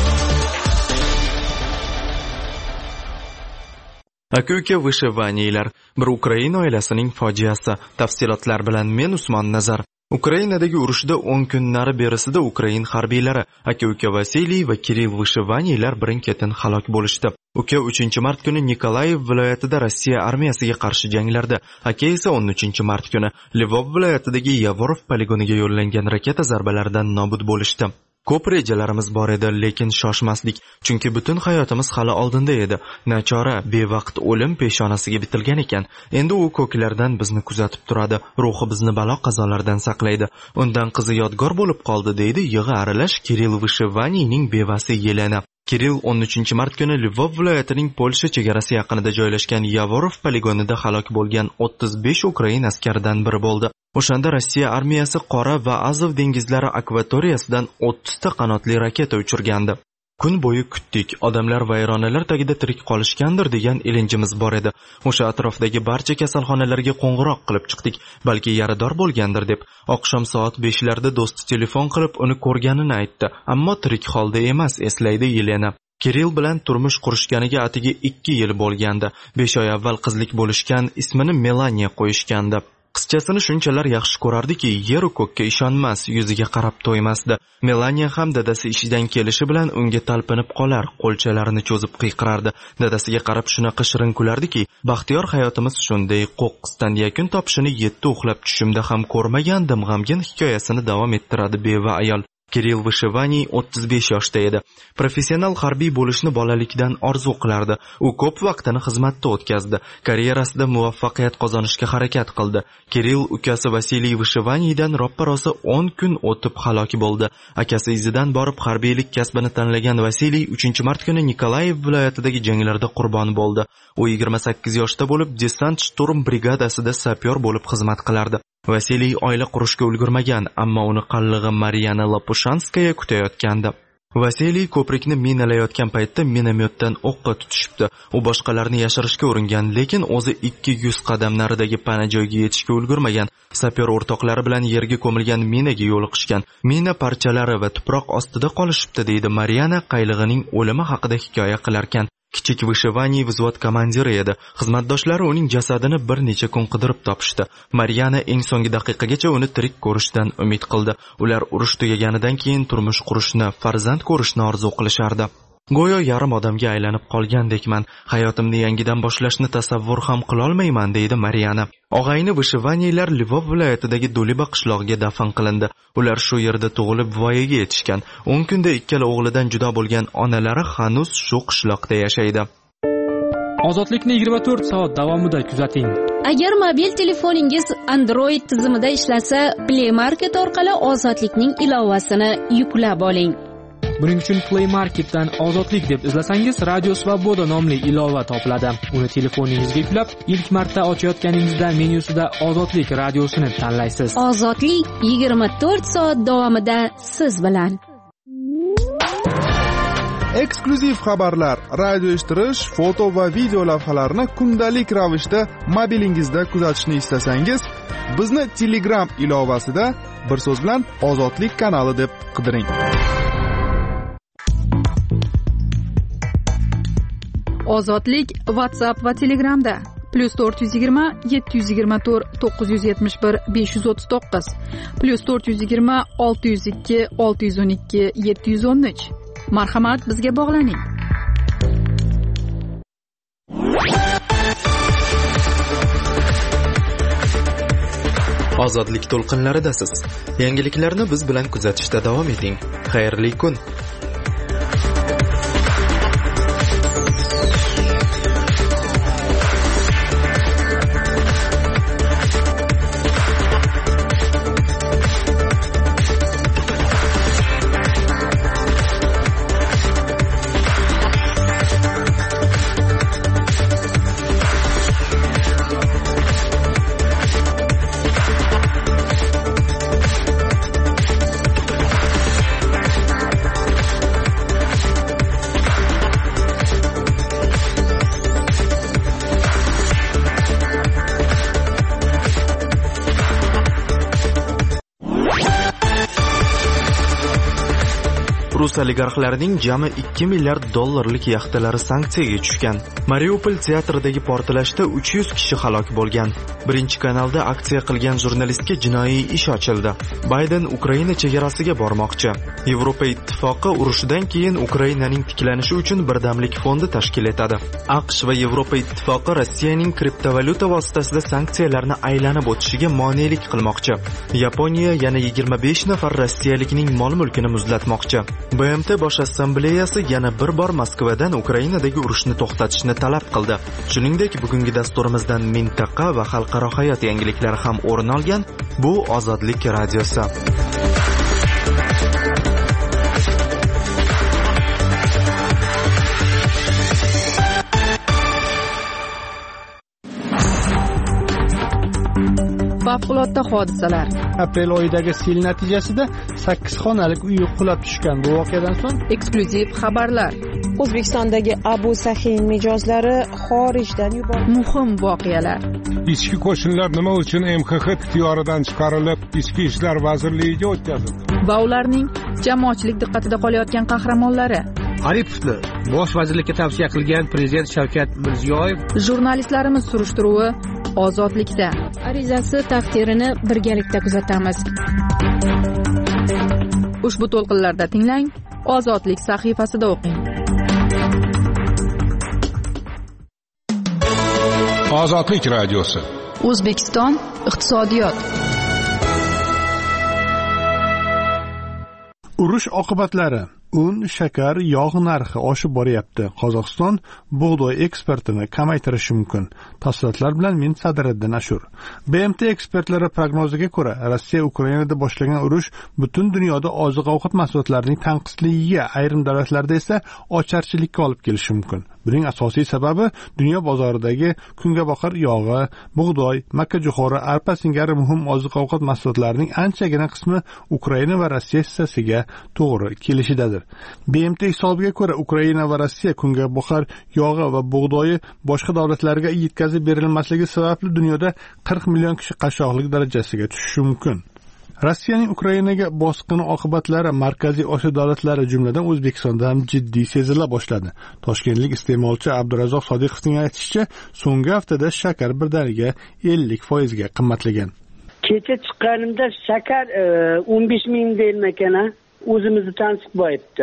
Aka-uka vyshivaniylar, bir Ukraina oilasining fojiasi. Tafsilotlar bilan men Usmon Nazar. Ukrainadagi urushda o'n kunlari berisida Ukrain harbiylari aka-uka Vasiliy va Kirill Vyshivaniylar birin-ketin halok bo'lishdi. Uka uchinchi mart kuni Nikolayev viloyatida Rossiya armiyasiga qarshi janglarda, aka esa o'n uchinchi mart kuni Lvov viloyatidagi Yavorov poligoniga yo'llangan raketa zarbalaridan nobud bo'lishdi. Ko'p rejalarimiz bor edi, lekin shoshmasdik, chunki butun hayotimiz hali oldinda edi. Nachora, bevaqt o'lim peshonasiga bitilgan ekan. Endi u ko'klardan bizni kuzatib turadi, ruhi bizni balo qazolardan saqlaydi. Undan qizi yodgor bo'lib qoldi, deydi yig'i aralash Kirill Vyshivaniyning bevasi Yelena. Kirill o'n uchinchi mart kuni Lvov viloyatining Polsha chegarasi yaqinida joylashgan Yavorov poligonida halok bo'lgan o'ttiz besh Ukrain askaridan biri bo'ldi. O'shanda Rossiya armiyasi Qora va Azov dengizlari akvatoriyasidan o'ttiz ta qanotli raketa uchirgandi. Kun bo'yi kutdik, odamlar vayronalar tagida tirik qolishgandir degan ilinjimiz bor edi. O'sha atrofdagi barcha kasalxonalarga qo'ng'iroq qilib chiqdik, balki yarador bo'lgandir deb. Oqshom soat beshlarda do'sti telefon qilib uni ko'rganini aytdi, ammo tirik holda emas, eslaydi Yelena. Kirill bilan turmush qurishganiga atigi ikki yil bo'lgandi. besh oy avval qizlik bo'lishgan, ismini Melaniya qo'yishgandi. Qizchasini shunchalar yaxshi ko'rardiki, yer u ko'kka ishonmas, yuziga qarab to'ymasdi. Melaniya ham dadasi ishidan kelishi bilan unga talpinib qolar, qo'lchalarini cho'zib qiyqirardi. Dadasiga qarab shunaqa shirin kulardiki, baxtiyor hayotimiz shunday qo'qqisdan yakun topishini yetti uxlab tushimda ham ko'rmagandim, g'amgin hikoyasini davom ettiradi beva ayol. Kirill Vyshivaniyy o'ttiz besh yoshda edi. Professional harbiy bo'lishni bolalikdan orzu qilardi. U ko'p vaqtini xizmatda o'tkazdi. Karyerasida muvaffaqiyat qozonishga harakat qildi. Kirill ukasi Vasiliy Vyshivaniydan roppa-rosa o'n kun o'tib halok bo'ldi. Akasi izidan borib harbiylik kasbini tanlagan Vasiliy uchinchi mart kuni Nikolayev viloyatidagi janglarda qurbon bo'ldi. U yigirma sakkiz yoshda bo'lib, desant shturm brigadasida sapyor bo'lib xizmat qilardi. Vasiliy oila qurishga ulgurmagan, ammo uni qallig'i Mariana Lapushanskaya kutayotgandi. Vasiliy ko'prikni minalayotgan paytda minomyotdan o'qqa tutishibdi. U boshqalarni yashirishga uringan, lekin o'zi ikki yuz qadam naridagi pana joyga yetishga ulgurmagan. Sapyor o'rtoqlari bilan yerga ko'milgan minaga yo'liqishgan. Mina parchalari va tuproq ostida qolishibdi, deydi Mariana qaylig'ining o'limi haqida hikoya qilarkan. Kichik Vyshivaniyy vзвод komandiri edi. Xizmatdoshlari uning jasadini bir necha kun qidirib topishdi. Mariana eng so'nggi daqiqagacha uni tirik ko'rishdan umid qildi. Ular urush tugaganidan keyin turmush qurishni, farzand ko'rishni orzu qilishardi. Go'yo yarim odamga aylanib qolgandekman. Hayotimni yangidan boshlashni tasavvur ham qila olmayman, deydi Mariana. Og'ayni Vyshivaniylar Lvov viloyatidagi Duliba qishlog'iga dafn qilindi. Ular shu yerda tug'ilib voyaga yetishgan. o'n kunda ikkala o'g'lidan judo bo'lgan onalari hanuz shu qishloqda yashaydi. Ozodlikni yigirma to'rt soat davomida kuzating. Agar mobil telefoningiz Android tizimida ishlasa, Play Market orqali Ozodlikning ilovasini yuklab oling. Buning uchun Play Marketdan Ozodlik deb izlasangiz, Radio Svoboda nomli ilova topiladi. Uni telefoningizga yuklab, ilk marta ochayotganingizda menyusida Ozodlik radiosini tanlaysiz. Ozodlik yigirma to'rt soat davomida siz bilan. Eksklyuziv xabarlar, radio eshittirish, foto va video lavhalarni kundalik ravishda mobilingizda kuzatishni istasangiz, bizni Telegram ilovasida bir so'z bilan Ozodlik kanali deb qidiring. Ozodlik WhatsApp va Telegramda plus to'rt yuz yigirma yetti yuz yigirma to'rt to'qqiz yuz yetmish bir besh yuz o'ttiz to'qqiz plus to'rt yuz yigirma olti yuz ikki olti yuz o'n ikki yetti yuz o'n uch. Marhamat, bizga bog'laning. Ozodlik to'lqinlaridasiz. Yangiliklarni biz bilan kuzatishda davom eting. Xayrli kun. rus oligarxlarining jami ikki milliard dollarlik yaxtalari sanksiyaga tushgan. Mariupol teatridagi portlashda uch yuz kishi halok bo'lgan. Birinchi kanalda aksiya qilgan jurnalistga jinoiy ish ochildi. Bayden Ukraina chegarasiga bormoqchi. Yevropa ittifoqi urushdan keyin Ukrainaning tiklanishi uchun birdamlik fondi tashkil etadi. AQSh va Yevropa ittifoqi Rossiyaning kriptovalyuta vositasida sanksiyalarni aylanib o'tishiga monelik qilmoqchi. Yaponiya yana yigirma besh nafar rossiyalikning mol-mulkini muzlatmoqchi. B M T bosh assambleyasi yana bir bor Moskvadan Ukrainadagi urushni to'xtatishni talab qildi. Shuningdek, bugungi dasturimizdan mintaqa va xalqaro hayot yangiliklari ham o'rin olgan. Bu Ozodlik radiosi. Favqulodda hodisalar. Aprel oyidagi sel natijasida sakkiz xonalik uy qulab tushgan. Bu voqeadan so'ng eksklyuziv xabarlar. O'zbekistondagi Abu Sahin mijozlari xorijdan yuborildi. Muhim voqealar. Ichki qo'shinlar nima uchun M X X ixtiyoridan chiqarilib, Ichki ishlar vazirligiga o'tkazildi? Va ularning jamoatchilik diqqatida qolayotgan qahramonlari. Aripovni bosh vazirlikka tavsiya qilgan prezident Shavkat Mirziyoyev. Jurnalistlarimiz surishtiruvi Ozodlikda. Arizasi taqdirini birgalikda kuzatamiz. Ushbu to'lqinlarda tinglang, Ozodlik sahifasida o'qing. Ozodlik radiosi. O'zbekiston iqtisodiyot. Urush oqibatlari. Un, shakar, yog' narxi oshib boryapti. Qozog'iston bug'doy eksportini kamaytirishi mumkin. Tafsilotlar bilan men Sadriddin Ashur. B M T ekspertlari prognoziga ko'ra, Rossiya Ukrainada boshlagan urush butun dunyoda oziq-ovqat mahsulotlarining tanqisligiga, ayrim davlatlarda esa ocharchilikka olib kelishi mumkin. Buning asosiy sababi dunyo bozoridagi kungaboqar yog'i, bug'doy, makkajo'xori, arpa singari muhim oziq-ovqat mahsulotlarining anchagina qismi Ukraina va Rossiya hissasiga to'g'ri kelishidadir. B M T hisobiga ko'ra, Ukraina va Rossiya kungaboqar yog'i va bug'doyi boshqa davlatlarga yetkazib berilmasligi sababli dunyoda qirq million kishi qashshoqlik darajasiga tushishi mumkin. Rossiyaning Ukrainaga bosqini oqibatlari Markaziy Osiyo davlatlari jumladan O'zbekistonda ham jiddiy sezila boshladi. Toshkentlik iste'molchi Abdurazzoq Sodiqovning aytishicha, so'nggi haftada shakar birdaniga ellik foizga qimmatlagan. Kecha chiqqanimda shakar o'n besh ming deyilmagan, o'zimizni tansiq bo'yibdi.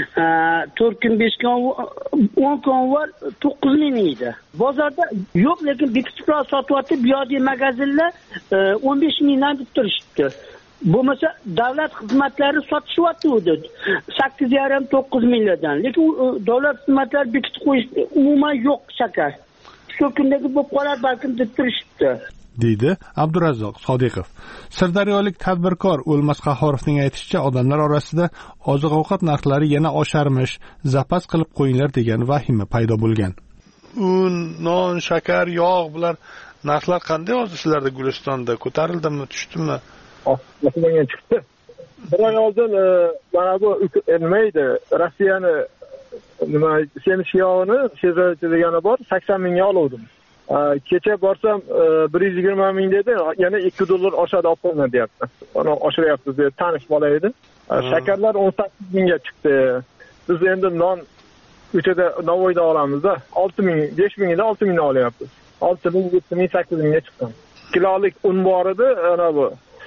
to'rt kun besh kun o'n kun var to'qqiz ming edi. Bozorda yo'q, lekin bekitiblar sotyapti. Bu yoqdagi magazinlar o'n besh mingdan deb turishibdi. Bo'lmasa davlat xizmatlari sotishyapti edi sakkiz yarim to'qqiz milliondan. Lekin davlat xizmatlari bekitib qo'yish umuman yo'q shakar. Shu kundagi bo'lib qolar balkim deb turishibdi. deydi Abdurazzoq Sodiqov. Sirdaryolik tadbirkor O'lmas Qahorovning aytishicha, odamlar orasida oziq-ovqat narxlari yana osharmish, zapas qilib qo'yinglar degan vahima paydo bo'lgan. Un, non, shakar, yog' bular narxlar qanday hozir sizlarda Gulistonda? Ko'tarildimi, tushdimi? Osmonga chiqdi. Bir oy oldin mana bu nima edi? Rossiyani nima semiz yog'ini Chevrolet degani bor, sakson mingga oluvdim. Kecha borsam bir yuz yigirma ming dedi, yana ikki dollar oshadi olib qo'yinglar deyapti. Uni oshiryapsiz deb tanish bola edi. Shakarlar o'n sakkiz mingga chiqdi. Biz endi non uchada Navoiyda olamizda olti ming, besh mingdan olti mingdan olyapmiz. olti ming, yetti ming, sakkiz mingga chiqqan. Kilolik un bor edi, ana bu.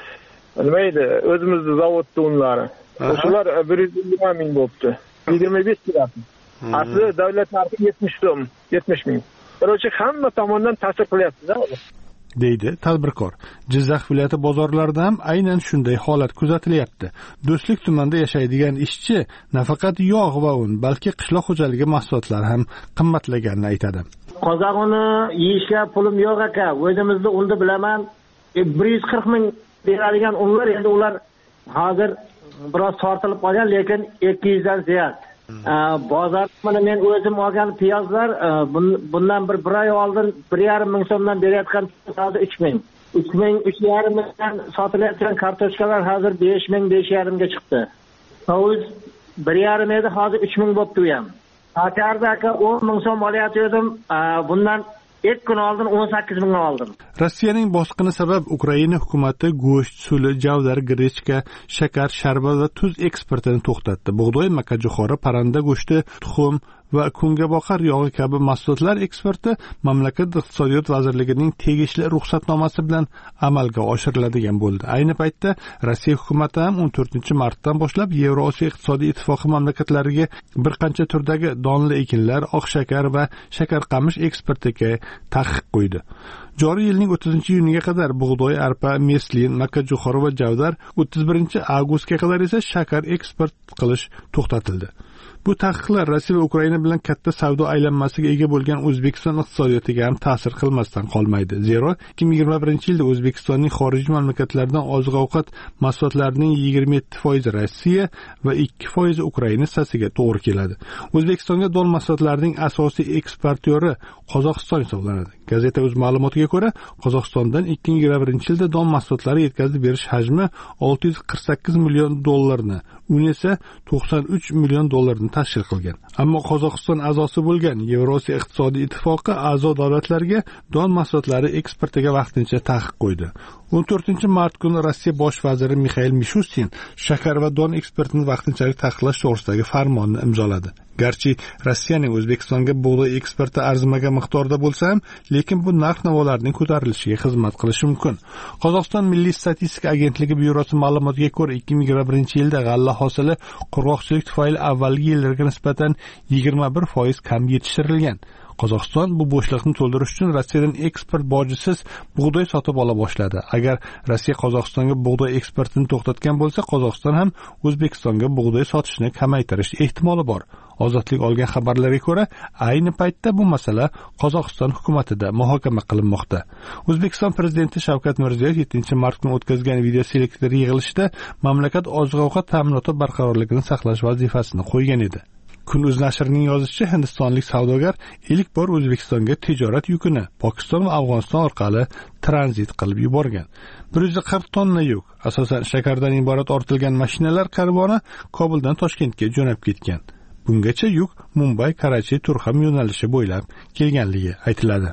Nima edi? O'zimizning zavodda unlari. O'shalar bir yuz yigirma ming bo'libdi. yigirma besh kilo. Asli davlat narxi yetmish so'm, yetmish ming. Birochi hamma tomondan ta'sir qilyapti-da, deydi tadbirkor. Jizzax viloyati bozorlarida ham aynan shunday holat kuzatilyapti. Do'stlik tumanida yashaydigan ishchi nafaqat yog' va un, balki qishloq xo'jaligi mahsulotlari ham qimmatlaganini aytadi. Qozoq uni yeyishga pulim yo'q aka. O'zimizda unda bilaman, bir yuz qirq ming beradigan unlar endi ular hozir biroz tortilib qolgan, lekin ikki yuz dan ziyod. Bozor mana men o'zim olgan piyozlar bundan bir bir oy oldin bir yarim ming so'mdan berayotgan hozir uch ming. uch ming, uch yarim mingdan sotilayotgan kartoshkalar hozir besh ming, besh yarim ga chiqdi. Hovuz bir yarim edi, hozir uch ming bo'libdi u ham. Sakarda aka o'n ming so'm olayotgandim, bundan ilk kun oldin o'n sakkiz mingga oldim. Rossiyaning bosqini sabab Ukraina hukumati go'sht, suli, javdar, grechka, shakar, sharbat va tuz eksportini to'xtatdi. Bug'doy, makajo'xori, parranda go'shti, tuxum va kungaboqar yog'i kabi mahsulotlar eksporti mamlakat iqtisodiyot vazirligining tegishli ruxsatnomasi bilan amalga oshiriladigan bo'ldi. Ayni paytda Rossiya hukumati ham o'n to'rtinchi martdan boshlab Yevrosiyo iqtisodiy ittifoqi mamlakatlariga bir qancha turdagi donli ekinlar, oq shakar va shakarqamish eksportiga taqiq qo'ydi. Joriy yilning o'ttizinchi iyuniga qadar bug'doy, arpa, meslin, makajo'xori va javdar, o'ttiz birinchi avgustga qadar esa shakar eksport qilish to'xtatildi. Bu taqiqlar Rossiya va Ukraina bilan katta savdo aylanmasiga ega bo'lgan O'zbekiston iqtisodiyotiga ham ta'sir qilmasdan qolmaydi. Zero, ikki ming yigirma birinchi yilda O'zbekistonning xorijiy mamlakatlardan oziq-ovqat mahsulotlarining yigirma yetti foizi Rossiya va ikki foizi Ukraina hissasiga to'g'ri keladi. O'zbekistonga don mahsulotlarining asosiy eksportyori Qozog'iston hisoblanadi. Gazeta.uz ma'lumotiga ko'ra, Qozog'istondan ikki ming yigirma birinchi yilda don mahsulotlari yetkazib berish hajmi olti yuz qirq sakkiz million dollarni, un esa to'qson uch million dollarni tashkil qilgan. Ammo Qozog'iston a'zosi bo'lgan Yevrosiyo iqtisodiy ittifoqi a'zo davlatlarga don mahsulotlari eksportiga vaqtincha taqiq qo'ydi. o'n to'rtinchi mart kuni Rossiya bosh vaziri Mixail Mishustin shakar va don eksportini vaqtinchalik taqiqlash to'g'risidagi farmonni imzoladi. Garchi Rossiyaning O'zbekistonga bug'doy eksporti arzimagan miqdorda bo'lsa ham, lekin bu narx-navolarning ko'tarilishiga xizmat qilishi mumkin. Qozog'iston Milliy statistika agentligi byurosi ma'lumotiga ko'ra, ikki ming yigirma birinchi yilda g'alla hosili qurg'oqchilik tufayli avvalgi yillarga nisbatan yigirma bir foiz kam yetishtirilgan. Qozog'iston bu bo'shliqni to'ldirish uchun Rossiyadan eksport bojisiz bug'doy sotib ola boshladi. Agar Rossiya Qozog'istonga bug'doy eksportini to'xtatgan bo'lsa, Qozog'iston ham O'zbekistonga bug'doy sotishni kamaytirish ehtimoli bor. Ozodlik olgan xabarlarga ko'ra, ayni paytda bu masala Qozog'iston hukumatida muhokama qilinmoqda. O'zbekiston prezidenti Shavkat Mirziyoyev yettinchi mart kuni o'tkazgan video selektor yig'ilishida mamlakat oziq-ovqat ta'minoti barqarorligini saqlash vazifasini qo'ygan edi. Kun.uz nashrining yozishicha, hindistonlik savdogar ilk bor O'zbekistonga tijorat yukini Pokiston va Afg'oniston orqali tranzit qilib yuborgan. bir yuz qirq tonna yuk, asosan shakardan iborat ortilgan mashinalar karvoni Kobuldan Toshkentga jo'nab ketgan. Bungacha yuk Mumbay, Karachi, Turham yo'nalishi bo'ylab kelganligi aytiladi.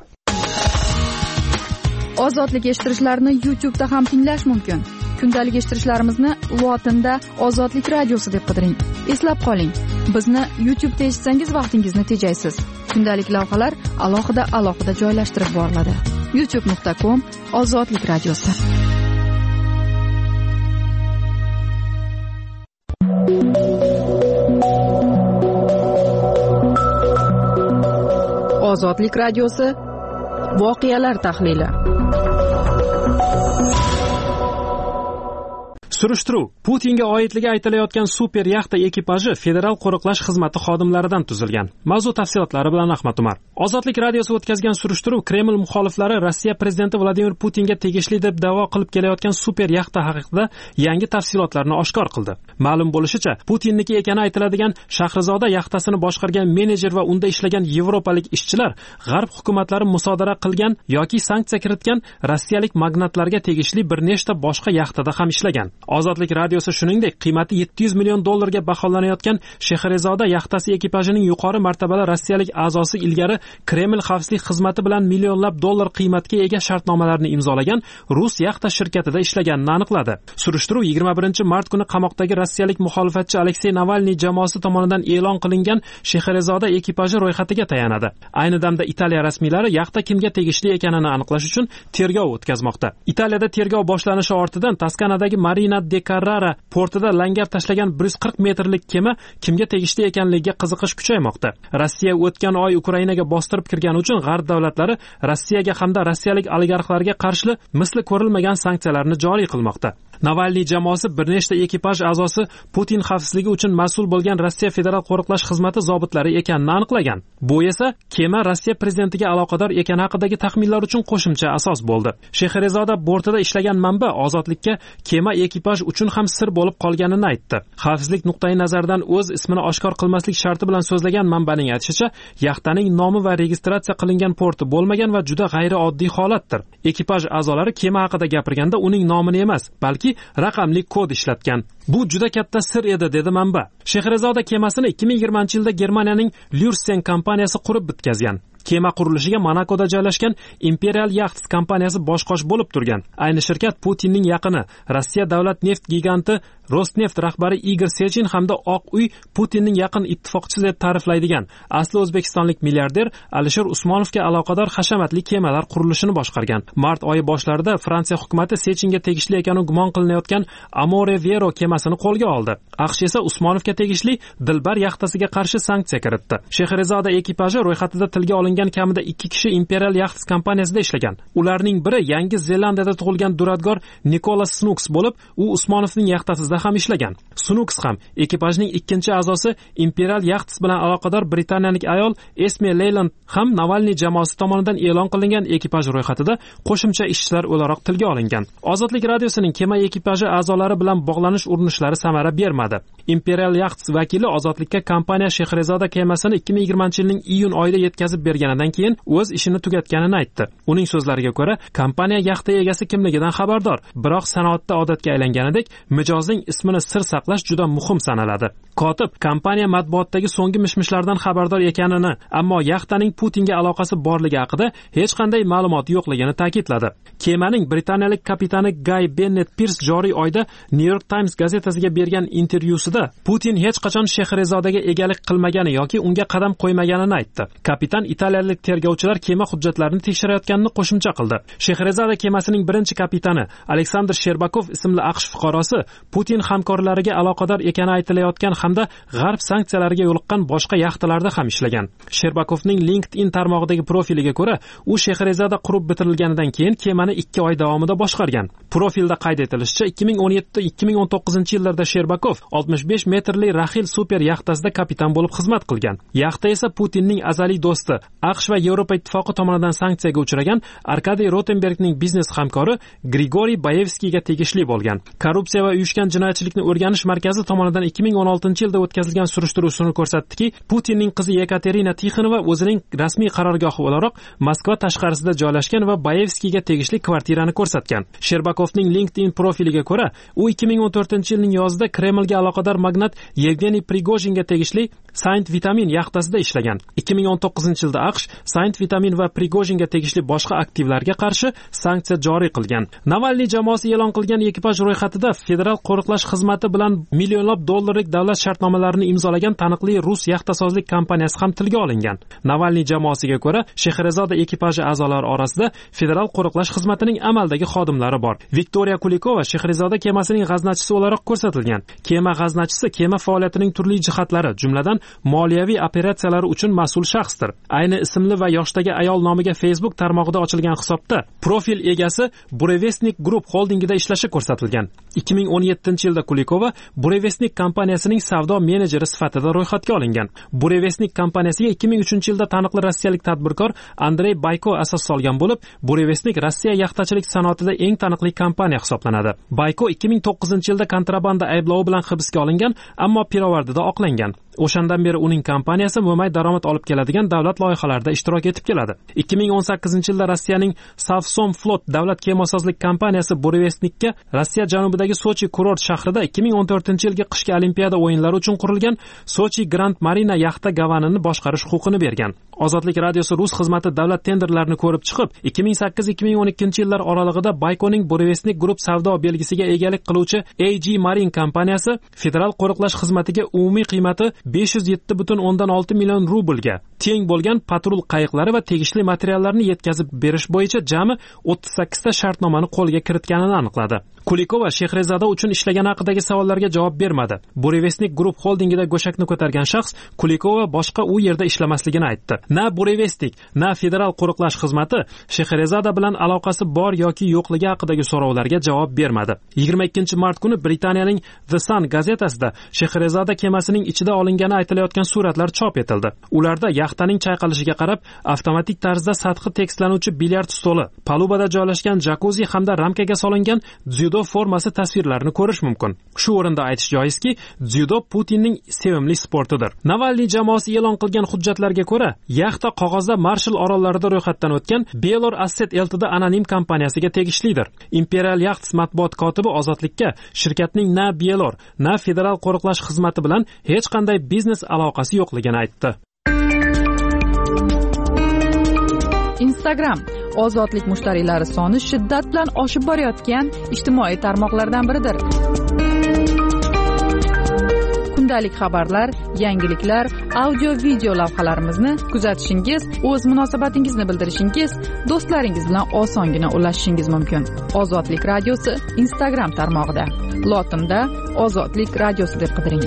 Ozodlik eshittirishlarni YouTube'da ham tinglash mumkin. Kundalik eshittirishlarimizni lotinda Ozodlik radiosi deb qidiring. Eslab qoling, bizni YouTube'da eshitsangiz vaqtingizni tejaysiz. Kundalik lavhalar alohida alohida joylashtirib boriladi. youtube nuqta com Ozodlik radiosi. Ozodlik radiosi voqealar tahlili. Surishtiruv Putinga oidligi aytilayotgan super yaxta ekipaji federal qo'riqlash xizmati xodimlaridan tuzilgan. Mavzu tafsilotlari bilan Ahmad Umar. Ozodlik radiosi o'tkazgan surishtiruv Kreml muxoliflari Rossiya prezidenti Vladimir Putinga tegishli deb da'vo qilib kelayotgan super yaxta haqida yangi tafsilotlarni oshkor qildi. Ma'lum bo'lishicha, Putinniki ekani aytiladigan Shahrizoda yaxtasini boshqargan menejer va unda ishlagan yevropalik ishchilar g'arb hukumatlari musodara qilgan yoki sanksiya kiritgan rossiyalik magnatlarga tegishli bir nechta boshqa yaxtada ham ishlagan. Ozodlik radiosi shuningdek, qiymati yetti yuz million dollarga baholanayotgan Shahrizoda yaxtasi ekipajining yuqori martabali rossiyalik a'zosi ilgari Kreml xavfsizlik xizmati bilan millionlab dollar qiymatga ega shartnomalarni imzolagan rus yaxta shirkatida ishlaganini aniqladi. Surishtiruv yigirma birinchi mart kuni qamoqdagi rossiyalik muxolifatchi Aleksey Navalniy jamoasi tomonidan e'lon qilingan Shahrizoda ekipaji ro'yxatiga tayanadi. Ayni damda Italiya rasmiylari yaxta kimga tegishli ekanini aniqlash uchun tergov o'tkazmoqda. Italiyada tergov boshlanishi ortidan Toskanadagi Marina de Carrara portida langar tashlagan bir yuz qirq metrlik kema kimga tegishli ekanligiga qiziqish kuchaymoqda. Rossiya o'tgan oy Ukrainaga bostirib kirgani uchun g'arb davlatlari Rossiyaga hamda rossiyalik oligarxlarga qarshi misli ko'rilmagan sanksiyalarni joriy qilmoqda. Navalniy jamoasi bir nechta ekipaj a'zosi Putin xavfsizligi uchun mas'ul bo'lgan Rossiya federal qo'riqlash xizmati zobitlari ekanini aniqlagan. Bu esa kema Rossiya prezidentiga aloqador ekani haqidagi taxminlar uchun qo'shimcha asos bo'ldi. Shahrizoda bortida ishlagan manba Ozodlikka kema ekipaj uchun ham sir bo'lib qolganini aytdi. Xavfsizlik nuqtai nazaridan o'z ismini oshkor qilmaslik sharti bilan so'zlagan manbaning aytishicha, yaxtaning nomi va registratsiya qilingan porti bo'lmagan va juda g'ayrioddiy holatdir. Ekipaj a'zolari kema haqida gapirganda uning nomini emas, balki raqamli kod ishlatgan. Bu juda katta sir edi, dedi manba. Shahrizoda kemasini ikki ming yigirmanchi yilda Germaniyaning Lürsen kompaniyasi qurib bitkazgan. Kema qurilishiga Monakoda joylashgan Imperial Yachts kompaniyasi bosh-qosh bo'lib turgan. Ayni shirkat Putinning yaqini Rossiya davlat neft giganti Rosneft rahbari Igor Sechin hamda Oq uy Putinning yaqin ittifoqchisi deb ta'riflaydigan asli o'zbekistonlik milliarder Alisher Usmonovga aloqador hashamatli kemalar qurilishini boshqargan. Mart oyi boshlarida Fransiya hukumatı Sechinga tegishli ekani gumon qilinayotgan Amore Vero kemasini qo'lga oldi. AQSh esa Usmonovga tegishli Dilbar yaxtasiga qarshi sanksiya kiritdi. Shehrizoda ekipaji ro'yxatida tilga olingan kamida ikki kishi Imperial Yachts kompaniyasida ishlagan. Ularning biri Yangi Zelandiyada tug'ilgan duradgor Nicholas Snooks bo'lib, u Usmonovning yaxtasida ham ishlagan. Snooks ham ekipajning ikkinchi a'zosi Imperial Yachts bilan aloqador britaniyalik ayol Esme Leyland ham Navalniy jamoasi tomonidan e'lon qilingan ekipaj ro'yxatida qo'shimcha ishchilar o'laroq tilga olingan. Ozodlik radiosining kema ekipaji a'zolari bilan bog'lanish urinishlari samara bermadi. Imperial Yachts vakili Ozodlikka kompaniya Shehrizoda kemasini ikki ming yigirmanchi yilning iyun oyida yetkazib berganidan keyin o'z ishini tugatganini aytdi. Uning so'zlariga ko'ra, kompaniya yaxta egasi kimligidan xabardor, biroq sanoatda odatga aylanganidek mijozning ismini sir saqlash juda muhim sanaladi. Kotib kompaniya matbuotdagi so'nggi mishmishlardan xabardor ekanini, ammo yaxtaning Putinga aloqasi borligi haqida hech qanday ma'lumot yo'qligini ta'kidladi. Kemaning britaniyalik kapitani Guy Bennett Pierce joriy oyda New York Times gazetasiga bergan intervyusida Putin hech qachon Shehrizodaga egalik qilmagani yoki unga qadam qo'ymaganini aytdi. Kapitan italiyalik tergovchilar kema hujjatlarini tekshirayotganini qo'shimcha qildi. Shehrizoda kemasining birinchi kapitani Aleksandr Sherbakov ismli AQSh fuqarosi Putin hamkorlariga aloqador ekani aytilayotgan hamda g'arb sanksiyalariga yo'liqqan boshqa yaxtalarda ham ishlagan. Sherbakovning LinkedIn tarmog'idagi profiliga ko'ra, u Shehrizoda qurib bitirilganidan keyin kemani ikki oy davomida boshqargan. Profilda qayd etilishicha, ikki ming o'n yetti ikki ming o'n to'qqizinchi yillarda Sherbakov oltmish besh metrli Rahil super yaxtasida kapitan bo'lib xizmat qilgan. Yaxta esa Putinning azaliy do'sti, AQSh va Yevropa ittifoqi tomonidan sanksiyaga uchragan Arkadiy Rotenbergning biznes hamkori Grigoriy Bayevskiyga tegishli bo'lgan. Korrupsiya va uyushgan jinoyatchilikni o'rganish markazi tomonidan ikki ming o'n oltinchi yilda o'tkazilgan surishtiruv ko'rsatdiki, Putinning qizi Yekaterina Tixonova o'zining rasmiy qarorgohi o'laroq Moskva tashqarisida joylashgan va Bayevskiyga tegishli kvartirani ko'rsatgan. Sherbakovning LinkedIn profiliga ko'ra, u ikki ming o'n to'rtinchi yilning yozida Kremlga aloqador magnat Yevgeniy Prigojinga tegishli Saint Vitamin yaxtasida ishlagan. ikki ming o'n to'qqizinchi yilda AQSh Saint Vitamin va Prigojinga tegishli boshqa aktivlarga qarshi sanksiya joriy qilgan. Navalniy jamoasi e'lon qilgan ekipaj ro'yxatida federal qo'riqlash xizmati bilan millionlab dollarlik davlat shartnomalarini imzolagan taniqli rus yaxtasozlik kompaniyasi ham tilga olingan. Navalniy jamoasiga ko'ra, Shehrizoda ekipaji a'zolari orasida federal qo'riqlash xizmatining amaldagi xodimlari bor. Viktoriya Kulikova Shehrizoda kemasining g'aznachisi o'laroq ko'rsatilgan. Kema g'aznachisi kema faoliyatining turli jihatlari, jumladan moliyaviy operatsiyalar uchun mas'ul shaxsdir. Ayni ismli va yoshdagi ayol nomiga Facebook tarmog'ida ochilgan hisobda profil egasi Burevestnik Group holdingida ishlashi ko'rsatilgan. ikki ming o'n yettinchi yilda Kulikova Burevestnik kompaniyasining savdo menejeri sifatida ro'yxatga olingan. Burevestnik kompaniyasiga ikki ming uchinchi yilda taniqli rossiyalik tadbirkor Andrey Bayko asos solgan bo'lib, Burevestnik Rossiya yaxtachilik sanoatida eng taniqli kompaniya hisoblanadi. Bayko ikki ming to'qqizinchi yilda kontrabanda ayblovi bilan hibsga olingan, ammo pirovardida oqlangan. O'shandan beri uning kompaniyasi mo'may daromad olib keladigan davlat loyihalarida ishtirok etib keladi. ikki ming o'n sakkizinchi yilda Rossiyaning Savsom Flot davlat kemasozlik kompaniyasi Burevestnikka Rossiya janubidagi Sochi kurort shahrida ikki ming o'n to'rtinchi yilgi qishki olimpiada o'yinlari uchun qurilgan Sochi Grand Marina yaxta gavanini boshqarish huquqini bergan. Ozodlik radiosi rus xizmati davlat tenderlarini ko'rib chiqib, ikki ming sakkiz ikki ming o'n ikkinchi yillar oralig'ida Baykoning Burevestnik Group savdo belgisiga egalik qiluvchi A G Marine kompaniyasi federal qo'riqlash xizmatiga umumiy qiymati besh yuz yetti butun o'ndan olti million rublga teng bo'lgan patrul qayiqlari va tegishli materiallarni yetkazib berish bo'yicha jami o'ttiz sakkizta shartnomani qo'lga kiritganini aniqladi. Kulikova Shehrizoda uchun ishlagani haqidagi savollarga javob bermadi. Burevestnik Group holdingida go'shakni ko'targan shaxs Kulikova boshqa u yerda ishlamasligini aytdi. Na Burevestnik, na federal qo'riqlash xizmati Shehrizoda bilan aloqasi bor yoki yo'qligi haqidagi so'rovlarga javob bermadi. yigirma ikkinchi mart kuni Britaniyaning The Sun gazetasida Shehrizoda kemasining ichida olingani aytilayotgan suratlar chop etildi. Ularda yaxtaning chayqalishiga qarab, avtomatik tarzda sathi tekislanuvchi bilyard stoli, palubada joylashgan jakuzi hamda ramkaga solingan dzyudo formasi tasvirlarini ko'rish mumkin. Shu o'rinda aytish joizki, dzyudo Putinning sevimli sportidir. Navalniy jamoasi e'lon qilgan hujjatlarga ko'ra, yaxta qog'ozda Marshall orollarida ro'yxatdan o'tgan Belor Asset Ltd anonim kompaniyasiga tegishlidir. Imperial Yachts matbuot kotibi Ozodlikka shirkatning na Belor, na federal qo'riqlash xizmati bilan hech qanday biznes aloqasi yo'qligini aytdi. Instagram ozodlik mushtariylari soni shiddat bilan oshib borayotgan ijtimoiy tarmoqlardan biridir. Kundalik xabarlar, yangiliklar, audio video lavhalarimizni kuzatishingiz, o'z munosabatingizni bildirishingiz, do'stlaringiz bilan osongina ulashishingiz mumkin. Ozodlik radiosi Instagram tarmog'ida. Lotinda Ozodlik radiosi deb qidiring.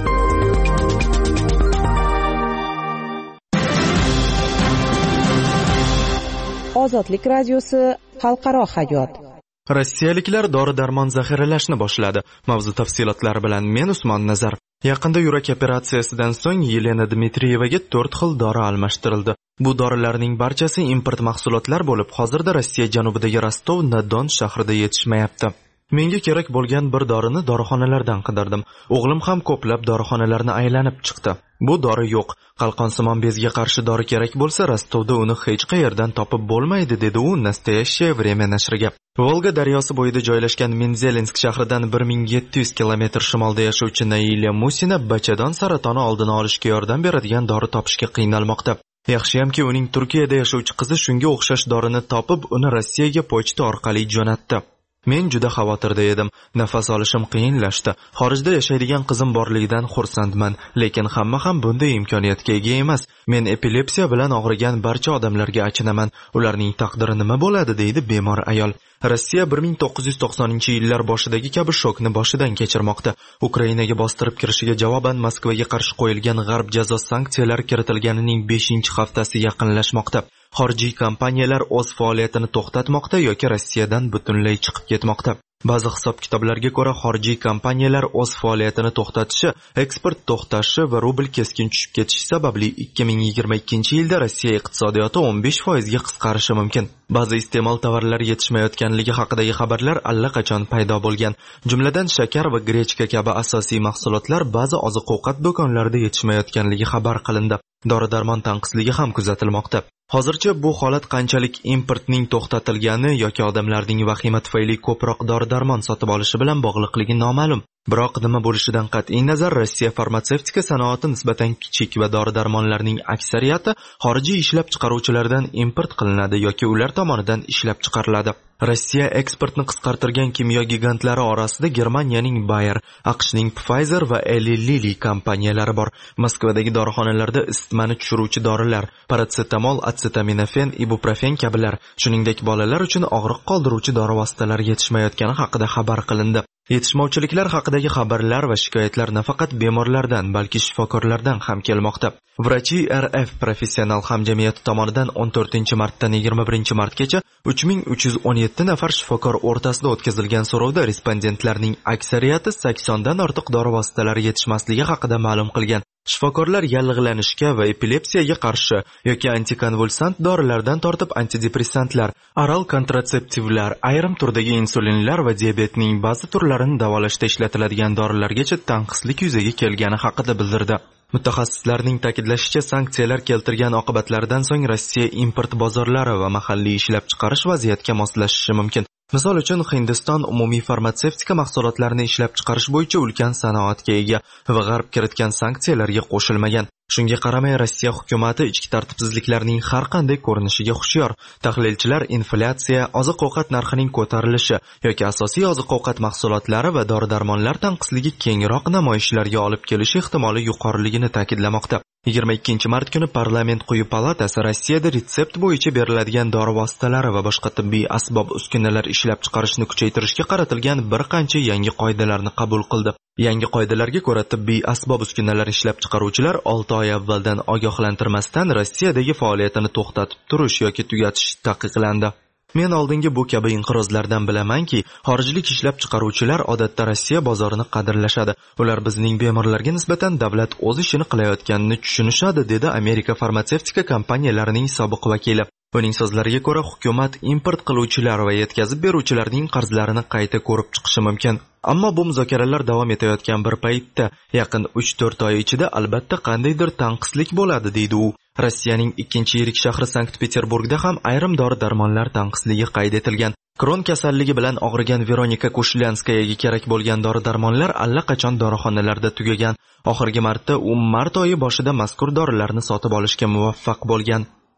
Ozodlik radiosi xalqaro hayot. Rossiyaliklar dori-darmon zaxiralashni boshladi. Mavzu tafsilotlari bilan men Usmon Nazar. Yaqinda yurak operatsiyasidan so'ng Yelena Dmitriyevaga to'rt xil dori almashtirildi. Bu dorilarning barchasi import mahsulotlar bo'lib, hozirda Rossiya janubidagi Rostov-na-Don shahrida yetishmayapti. Menga kerak bo'lgan bir dorini dorixonalardan qidirdim. O'g'lim ham ko'plab dorixonalarni aylanib chiqdi. Bu dori yo'q. Qalqonsimon bezga qarshi dori kerak bo'lsa, Rostovda uni hech qayerdan topib bo'lmaydi, dedi u Nastoящее время nashriga. Volga daryosi bo'yida joylashgan Menzelinsk shahridan bir ming yetti yuz kilometr shimolda yashovchi Naila Musina bachadon saratoni oldini olishga yordam beradigan dori topishga qiynalmoqda. Yaxshiyamki uning Turkiyada yashovchi qizi shunga o'xshash dorini topib, uni Rossiyaga pochta orqali jo'natdi. Men juda xavotirda edim. Nafas olishim qiyinlashdi. Xorijda yashaydigan qizim borligidan xursandman, lekin hamma ham bunday imkoniyatga ega emas. Men epilepsiya bilan og'rigan barcha odamlarga achinaman. Ularning taqdiri nima bo'ladi, deydi bemor ayol. Rossiya bir ming to'qqiz yuz to'qsoninchi yillar boshidagi kabi shokni boshidan kechirmoqda. Ukrainaga bostirib kirishiga javoban Moskvaga qarshi qo'yilgan g'arb jazo sanksiyalari kiritilganining beshinchi haftasi yaqinlashmoqda. Xorijiy kompaniyalar o'z faoliyatini to'xtatmoqda yoki Rossiyadan butunlay chiqib ketmoqda. Ba'zi hisob-kitoblarga ko'ra, xorijiy kompaniyalar o'z faoliyatini to'xtatishi, eksport to'xtashi va rubl keskin tushib ketishi sababli ikki ming yigirma ikkinchi yilda Rossiya iqtisodiyoti o'n besh foizga qisqarishi mumkin. Ba'zi iste'mol tovarlari yetishmayotganligi haqidagi xabarlar allaqachon paydo bo'lgan. Jumladan shakar va grechka kabi asosiy mahsulotlar ba'zi oziq-ovqat do'konlarida yetishmayotganligi xabar qilindi. Dori-darmon tanqisligi ham kuzatilmoqda. Hozircha bu holat qanchalik importning to'xtatilgani yoki odamlarning vahima tufayli ko'proq dori-darmon sotib olishi bilan bog'liqligi noma'lum. Biroq nima bo'lishidan qat'iy nazar, Rossiya farmatsevtika sanoati nisbatan kichik va dori-darmonlarning aksariyati xorijiy ishlab chiqaruvchilardan import qilinadi yoki ular tomonidan ishlab chiqariladi. Rossiya eksportni qisqartirgan kimyo gigantlari orasida Germaniyaning Bayer, AQShning Pfizer va Eli Lilly kompaniyalari bor. Moskvadagi dorixonalarda isitmani tushiruvchi dorilar, paratsetamol, atsetaminafen, ibuprofen kabilar, shuningdek bolalar uchun og'riq qoldiruvchi dori vositalari yetishmayotgani haqida xabar qilindi. Yetishmovchiliklar haqidagi xabarlar va shikoyatlar nafaqat bemorlardan, balki shifokorlardan ham kelmoqda. Vrachi R F professional hamjamiyati tomonidan o'n to'rtinchi martdan yigirma birinchi martgacha uch ming uch yuz o'n yetti nafar shifokor o'rtasida o'tkazilgan so'rovda respondentlarning aksariyati saksondan ortiq dori vositalari yetishmasligi haqida ma'lum qilgan. Shifokorlar yallig'lanishga va epilepsiyaga qarshi yoki antikonvulsant dorilardan tortib antidepressantlar, oral kontratseptivlar, ayrim turdagi insulinlar va diabetning ba'zi turlarini davolashda ishlatiladigan dorilargacha tanqislik yuzaga kelgani haqida bildirdi. Mutaxassislarning ta'kidlashicha, sanksiyalar keltirgan oqibatlaridan so'ng Rossiya import bozorlari va mahalliy ishlab chiqarish vaziyatga moslashishi mumkin. Misol uchun, Hindiston umumiy farmatsevtika mahsulotlarini ishlab chiqarish bo'yicha ulkan sanoatga ega va g'arb kiritgan sanksiyalarga qo'shilmagan. Shunga qaramay, Rossiya hukumati ichki tartibsizliklarning har qanday ko'rinishiga hushyor. Tahlilchilar inflyatsiya, oziq-ovqat narxining ko'tarilishi yoki asosiy oziq-ovqat mahsulotlari va dori-darmonlar tanqisligi kengroq namoyishlarga olib kelishi ehtimoli yuqoriligini ta'kidlamoqda. yigirma ikkinchi mart kuni parlament quyi palatasi Rossiyada retsept bo'yicha beriladigan dori vositalari va boshqa tibbiy asbob uskunalar ishlab chiqarishni kuchaytirishga qaratilgan bir qancha yangi qoidalarni qabul qildi. Yangi qoidalarga ko'ra, tibbiy asbob uskunalar ishlab chiqaruvchilar olti oy avvaldan ogohlantirmasdan Rossiyadagi faoliyatini to'xtatib turish yoki tugatish taqiqlandi. Men oldingi bu kabi inqirozlardan bilamanki, xorijlik ishlab chiqaruvchilar odatda Rossiya bozorini qadrlashadi. Ular bizning bemorlarga nisbatan davlat o'z ishini qilayotganini tushunishadi, dedi Amerika farmatsevtika kompaniyalarining sobiq vakili. Uning so'zlariga ko'ra, hukumat import qiluvchilar va yetkazib beruvchilarning qarzlarini qayta ko'rib chiqishi mumkin. Ammo bu muzokaralar davom etayotgan bir paytda, yaqin uch to'rt oy ichida albatta qandaydir tanqislik bo'ladi, deydi u. Rossiyaning ikkinchi yirik shahri Sankt-Peterburgda ham ayrim dori-darmonlar tanqisligi qayd etilgan. Kron kasalligi bilan og'rigan Veronika Kushlyanskayaga kerak bo'lgan dori-darmonlar allaqachon dorixonalarda tugagan. Oxirgi marta u mart oyi boshida mazkur dorilarni sotib olishga muvaffaq bo'lgan.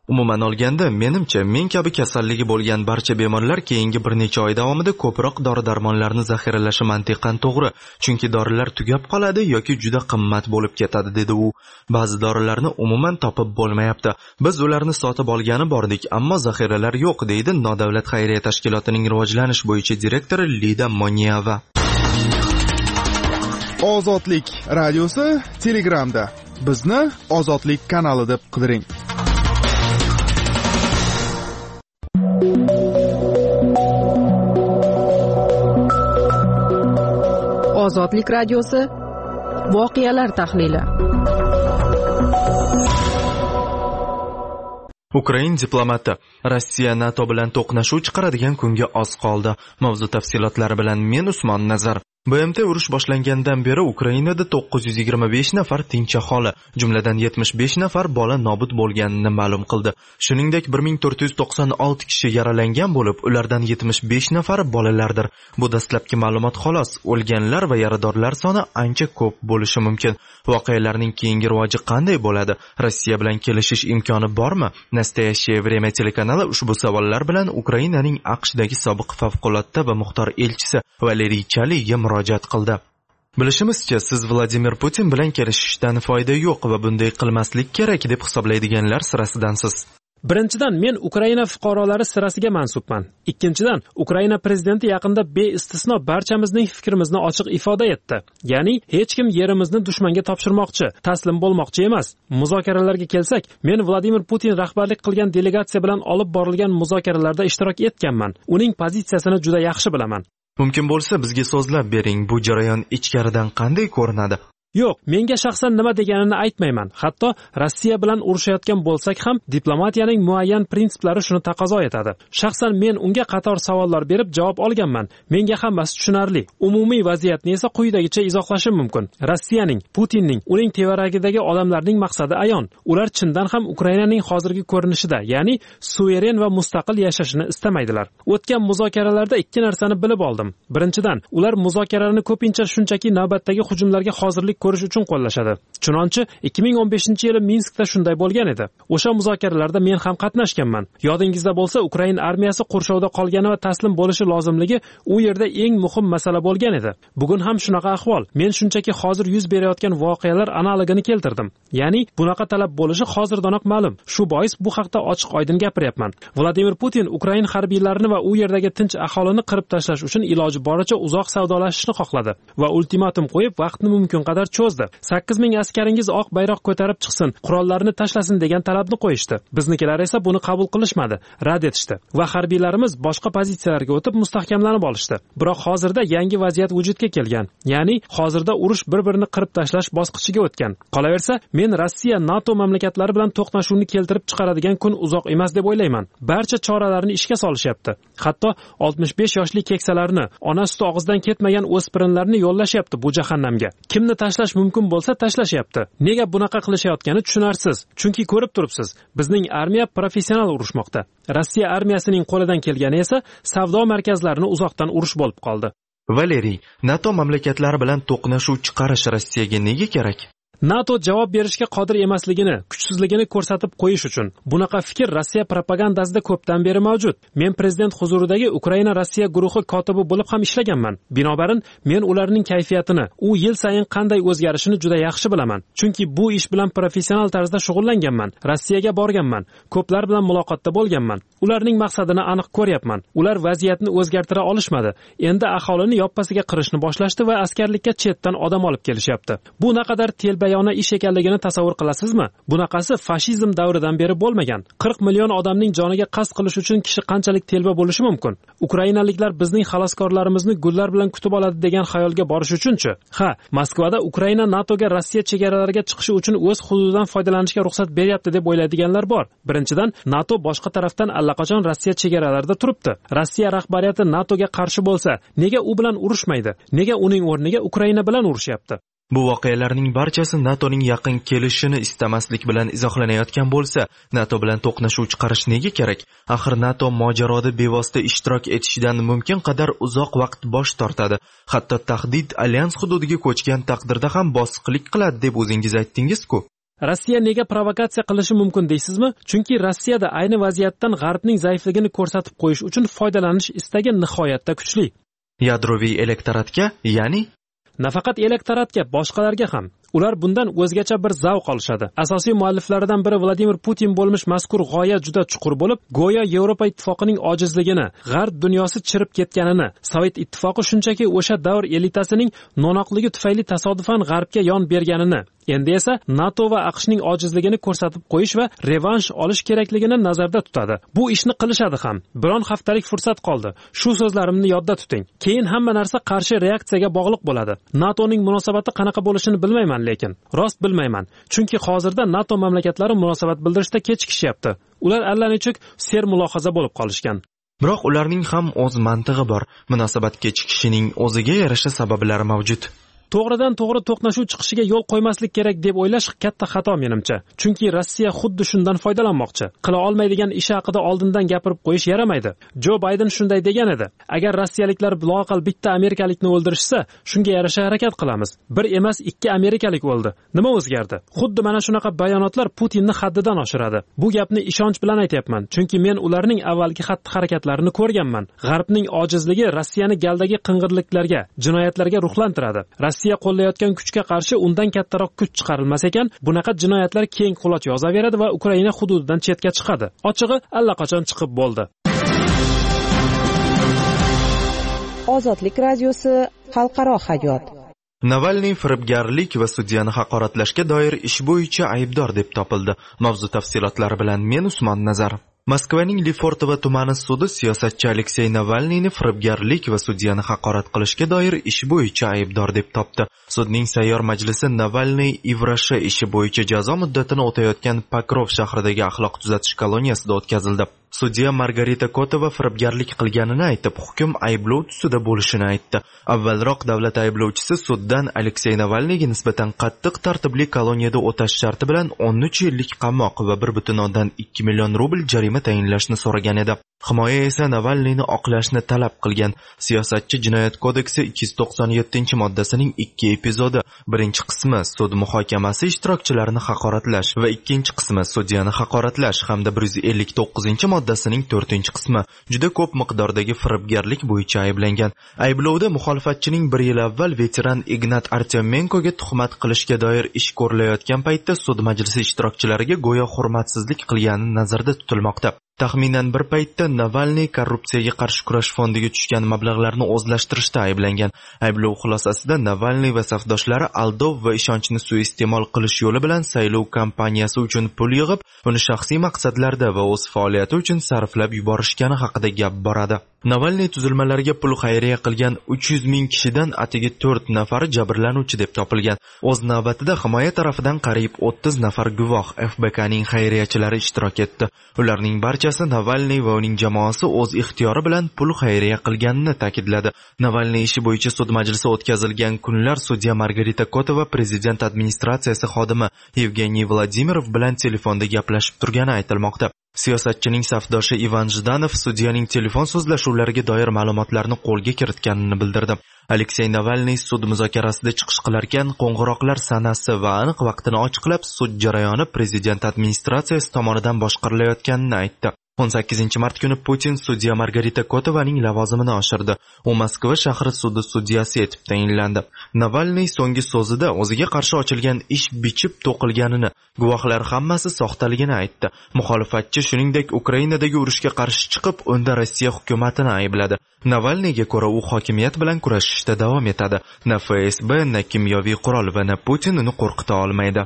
Umuman olganda, menimcha, men kabi kasalligi bo'lgan barcha bemorlar keyingi bir necha oy davomida ko'proq dori-darmonlarni zaxiralashi mantiqan to'g'ri, chunki dorilar tugab qoladi yoki juda qimmat bo'lib ketadi, dedi u. Ba'zi dorilarni umuman topib bo'lmayapti. Biz ularni sotib olgani bordik, ammo zaxiralar yo'q, deydi nodavlat xayriya tashkilotining rivojlanish bo'yicha direktori Lida Monyeva. Ozodlik radiosi Telegramda. Bizni Ozodlik kanali deb qidiring. Ozodlik radiosi voqealar tahlili. Ukrain diplomati: Rossiya NATO bilan to'qnashuv chiqaradigan kunga oz qoldi. Mavzu tafsilotlari bilan men Usmon Nazar. B M T urush boshlangandan beri Ukrainada to'qqiz yuz yigirma besh nafar tinch aholi, jumladan yetmish besh nafar bola nobud bo'lganini ma'lum qildi. Shuningdek, bir ming to'rt yuz to'qson olti kishi yaralangan bo'lib, ulardan yetmish besh nafari bolalardir. Bu dastlabki ma'lumot xolos. O'lganlar va yaradorlar soni ancha ko'p bo'lishi mumkin. Voqealarning keyingi rivoji qanday bo'ladi? Rossiya bilan kelishish imkoni bormi? Nastoyashye Vremya telekanali ushbu savollar bilan Ukrainaning AQShdagi sobiq favqulodda va muxtor elchisi Valeriy Chaliga murojaat qildi. Bilishimizcha, siz Vladimir Putin bilan kelishishdan foyda yo'q va bunday qilmaslik kerak deb hisoblaydiganlar sirasidansiz. Birinchidan, men Ukraina fuqarolari sirasiga mansubman. Ikkinchidan, Ukraina prezidenti yaqinda beistisno barchamizning fikrimizni ochiq ifoda etdi. Ya'ni, hech kim yerimizni dushmanga topshirmoqchi, taslim bo'lmoqchi emas. Muzokaralarga kelsak, men Vladimir Putin rahbarlik qilgan delegatsiya bilan olib borilgan muzokaralarda ishtirok etganman. Uning pozitsiyasini juda yaxshi bilaman. Mumkin bo'lsa, bizga so'zlab bering, bu jarayon ichkaridan qanday ko'rinadi? Yo'q, menga shaxsan nima deganini aytmayman. Hatto Rossiya bilan urushayotgan bo'lsak ham, diplomatiyaning muayyan prinsiplari shuni taqozo etadi. Shaxsan men unga qator savollar berib javob olganman. Menga hammasi tushunarli. Umumiy vaziyatni esa quyidagicha izohlashim mumkin. Rossiyaning, Putinning, uning tevaragidagi odamlarning maqsadi ayon. Ular chindan ham Ukrainaning hozirgi ko'rinishida, ya'ni suveren va mustaqil yashashini istamaydilar. O'tgan muzokaralarda ikki narsani bilib oldim. Birinchidan, ular muzokaralarni ko'pincha shunchaki navbatdagi hujumlarga hozirlik ko'rish uchun qo'llashadi. Chunonchi ikki ming o'n beshinchi yili Minskda shunday bo'lgan edi. O'sha muzokaralarda men ham qatnashganman. Yodingizda bo'lsa, Ukraina armiyasi qurshovda qolgani va taslim bo'lishi lozimligi u yerda eng muhim masala bo'lgan edi. Bugun ham shunaqa ahvol. Men shunchaki hozir yuz berayotgan voqealar analogini keltirdim. Ya'ni bunaqa talab bo'lishi hozirdanoq ma'lum. Shu bois bu haqda ochiq-oydin gapiryapman. Vladimir Putin Ukraina harbiylarini va u yerdagi tinch aholini qirib tashlash uchun iloji boricha uzoq savdolashishni xohladi va ultimatum qo'yib vaqtni mumkin qadar cho'zdi. sakkiz ming askaringiz oq bayroq ko'tarib chiqsin, qurollarni tashlasin degan talabni qo'yishdi. Biznikilar esa buni qabul qilishmadi, rad etishdi va harbiylarimiz boshqa pozitsiyalarga o'tib mustahkamlanib olishdi. Biroq hozirda yangi vaziyat vujudga kelgan. Ya'ni hozirda urush bir-birini qirib tashlash bosqichiga o'tgan. Qolaversa, men Rossiya NATO mamlakatlari bilan to'qnashuvni keltirib chiqaradigan kun uzoq emas deb o'ylayman. Barcha choralarni ishga solishyapti. Hatto oltmish besh yoshli keksalarni, ona suti og'zidan ketmagan o'spirinlarni yo'llashyapti bu jahannamga. Kimni tashlash mumkin bo'lsa tashlashyapti. Nega bunaqa qilishayotgani tushunarsiz. Chunki ko'rib turibsiz, bizning armiya professional urushmoqda. Rossiya armiyasining qo'lidan kelgani esa savdo markazlarini uzoqdan urush bo'lib qoldi. Valeriy, NATO mamlakatlari bilan to'qnashuv chiqarish Rossiyaga nega kerak? NATO javob berishga qodir emasligini, kuchsizligini ko'rsatib qo'yish uchun. Bunaqa fikr Rossiya propagandasida ko'pdan beri mavjud. Men prezident huzuridagi Ukraina Rossiya guruhi kotibi bo'lib ham ishlaganman. Binobarin, men ularning kayfiyatini, u yil sayin qanday o'zgarishini juda yaxshi bilaman. Chunki bu ish bilan professional tarzda shug'ullanganman. Rossiyaga borganman, ko'plar bilan muloqotda bo'lganman. Ularning maqsadini aniq ko'ryapman. Ular vaziyatni o'zgartira olishmadi. Endi aholini yoppasiga qirishni boshlashdi va askarlikka chetdan odam olib kelishyapti. Bu naqadar telba bayona ish ekanligini tasavvur qilasizmi? Bunaqasi fashizm davridan beri bo'lmagan. qirq million odamning joniga qasd qilish uchun kishi qanchalik telba bo'lishi mumkin? Ukrainaliklar bizning xaloskorlarimizni gullar bilan kutib oladi degan xayolga borish uchunchi? Ha, Moskvada Ukraina NATOga Rossiya chegaralariga chiqishi uchun o'z hududidan foydalanishga ruxsat beryapti deb o'ylaydiganlar bor. Birinchidan, NATO boshqa tarafdan allaqachon Rossiya chegaralarida turibdi. Rossiya rahbariyati NATOga qarshi bo'lsa, nega u bilan urushmaydi? Nega uning o'rniga Ukraina bilan urushyapti? Bu voqealarning barchasi NATOning yaqin kelishini istamaslik bilan izohlanayotgan bo'lsa, NATO bilan to'qnashuv chiqarish nega kerak? Axir NATO mojaroda bevosita ishtirok etishdan mumkin qadar uzoq vaqt bosh tortadi. Hatto tahdid alyans hududiga ko'chgan taqdirda ham bosiqlik qiladi deb o'zingiz aytdingiz-ku. Rossiya nega provokatsiya qilishi mumkin deysizmi? Chunki Rossiyada ayni vaziyatdan G'arbning zaifligini ko'rsatib qo'yish uchun foydalanish istagi nihoyatda kuchli. Yadroviy elektoratga, ya'ni nafaqat elektoratga, boshqalarga ham. Ular bundan o'zgacha bir zavq olishadi. Asosiy mualliflaridan biri Vladimir Putin bo'lmish mazkur g'oya juda chuqur bo'lib, go'yo Yevropa ittifoqining ojizligini, G'arb dunyosi chirib ketganini, Sovet ittifoqi shunchaki o'sha davr elitasining no'noqligi tufayli tasodifan G'arbga yon berganini, endi esa NATO va AQShning ojizligini ko'rsatib qo'yish va revansh olish kerakligini nazarda tutadi. Bu ishni qilishadi ham. Biron haftalik fursat qoldi. Shu so'zlarimni yodda tuting. Keyin hamma narsa qarshi reaksiyaga bog'liq bo'ladi. NATOning munosabati qanaqa bo'lishini bilmayman, lekin rost bilmayman. Chunki hozirda NATO mamlakatlari munosabat bildirishda kechikishyapti. Ular allanechuk ser mulohaza bo'lib qolishgan. Biroq ularning ham o'z mantig'i bor. Munosabat kechikishining o'ziga yarasha sabablari mavjud. To'g'ridan to'g'ri to'qnashuv chiqishiga yo'l qo'ymaslik kerak deb o'ylash katta xato menimcha. Chunki Rossiya xuddi shundan foydalanmoqchi. Qila olmaydigan ish haqida oldindan gapirib qo'yish yaramaydi. Jo Bayden shunday degan edi. Agar rossiyaliklar loaqal bitta amerikalikni o'ldirishsa, shunga yarasha harakat qilamiz. Bir emas, ikki amerikalik o'ldi. Nima o'zgardi? Xuddi mana shunaqa bayonotlar Putinni haddidan oshiradi. Bu gapni ishonch bilan aytayapman, chunki men ularning avvalgi xatti-harakatlarini ko'rganman. G'arbning ojizligi Rossiyani galdagi qing'irliklarga, jinoyatlarga ruhlantiradi. Rossiya qo'llayotgan kuchga qarshi undan kattaroq kuch chiqarilmas ekan, bunaqa jinoyatlar keng quloch yozaveradi va Ukraina hududidan chetga chiqadi. Ochig'i allaqachon chiqib bo'ldi. Ozodlik radiosi xalqaro hayot. Navalniy firibgarlik va sudyani haqoratlashga doir ish bo'yicha aybdor deb topildi. Mavzu tafsilotlari bilan men Usmon Nazar. Moskvaning Lefortovo tumani sudi siyosatchi Aleksey Navalniyni firibgarlik va sudyani haqorat qilishga doir ish bo'yicha aybdor deb topdi. Sudning sayyor majlisi Navalniy Ivrashi ishi bo'yicha jazo muddatini o'tayotgan Pokrov shahridagi axloq tuzatish koloniyasida o'tkazildi. Sudya Margarita Kotova firibgarlik qilganini aytib, hukm ayblov tusida bo'lishini aytdi. Avvalroq davlat ayblovchisi suddan Aleksey Navalniyga nisbatan qattiq tartibli koloniyada o'tash sharti bilan o'n uch yillik qamoq va bir butun o'ndan ikki million rubl jarima tayinlashni so'ragan edi. Himoya esa Navalniyni oqlashni talab qilgan. Siyosatchi jinoyat kodeksi ikki yuz to'qson yettinchi moddasining ikki epizodi, birinchi qismi sud muhokamasi ishtirokchilarini haqoratlash va ikkinchi qismi sudyani haqoratlash hamda bir yuz ellik to'qqizinchi moddasining to'rtinchi qismi juda ko'p miqdordagi firibgarlik bo'yicha ayblangan. Ayblovda muxolifatchining bir yil avval veteran Ignat Artyomenkoga tuhmat qilishga doir ish ko'rilayotgan paytda sud majlisi ishtirokchilariga go'yo hurmatsizlik qilgani nazarda tutilmoqda. Taxminan bir paytda Navalniy korrupsiyaga qarshi kurash fondiga tushgan mablag'larni o'zlashtirishda ayblangan. Ayblov xulosasida Navalniy va safdoshlari aldov va ishonchni suiiste'mol qilish yo'li bilan saylov kampaniyasi uchun pul yig'ib, uni shaxsiy maqsadlarda va o'z faoliyati uchun sarflab yuborishgani haqida gap boradi. Navalniy tuzilmalariga pul xayriya qilgan uch yuz ming kishidan atigi to'rt nafari jabrlanuvchi deb topilgan. O'z navbatida himoya tarafidan qariyb o'ttiz nafar guvoh F B K'ning xayriyachilari ishtirok etdi. Ularning barchasi Navalniy va uning jamoasi o'z ixtiyori bilan pul xayriya qilganini ta'kidladi. Navalniy ishi bo'yicha sud majlisi o'tkazilgan kunlar sudya Margarita Kotova prezident administratsiyasi xodimi Yevgeniy Vladimirov bilan telefonda gaplashib turgani aytilmoqda. Siyosatchining safdoshi Ivan Jdanov sudyaning telefon so'zlashuvlariga doir ma'lumotlarni qo'lga kiritganini bildirdi. Aleksey Navalniy sud muzokarasida chiqish qilarkan, qo'ng'iroqlar sanasi va aniq vaqtini ochiqlab, sud jarayoni prezident administratsiyasi tomonidan boshqarilayotganini aytdi. o'n sakkizinchi mart kuni Putin sudya Margarita Kotovaning lavozimini oshirdi. U Moskva shahri sudi sudyasi etib tayinlandi. Navalniy so'nggi so'zida o'ziga qarshi ochilgan ish bichib to'qilganini, guvohlar hammasi soxtaligini aytdi. Muxolifatchi shuningdek Ukrainadagi urushga qarshi chiqib, unda Rossiya hukumatini aybladi. Navalniyga ko'ra u hokimiyat bilan kurashishda davom etadi. Na F S B, na kimyoviy qurol va na Putin uni qo'rqita olmaydi.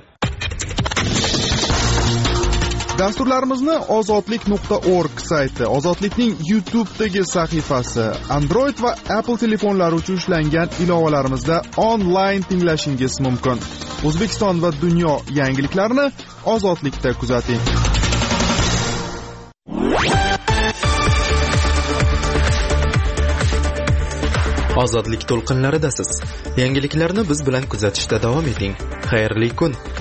Dasturlarimizni ozodlik nuqta org sayti, Ozodlikning YouTube'dagi sahifasi, Android va Apple telefonlari uchun ishlangan ilovalarimizda onlayn tinglashingiz mumkin. O'zbekiston va dunyo yangiliklarini Ozodlikda kuzating. Ozodlik to'lqinlaridasiz. Yangiliklarni biz bilan kuzatishda davom eting. Xayrli kun.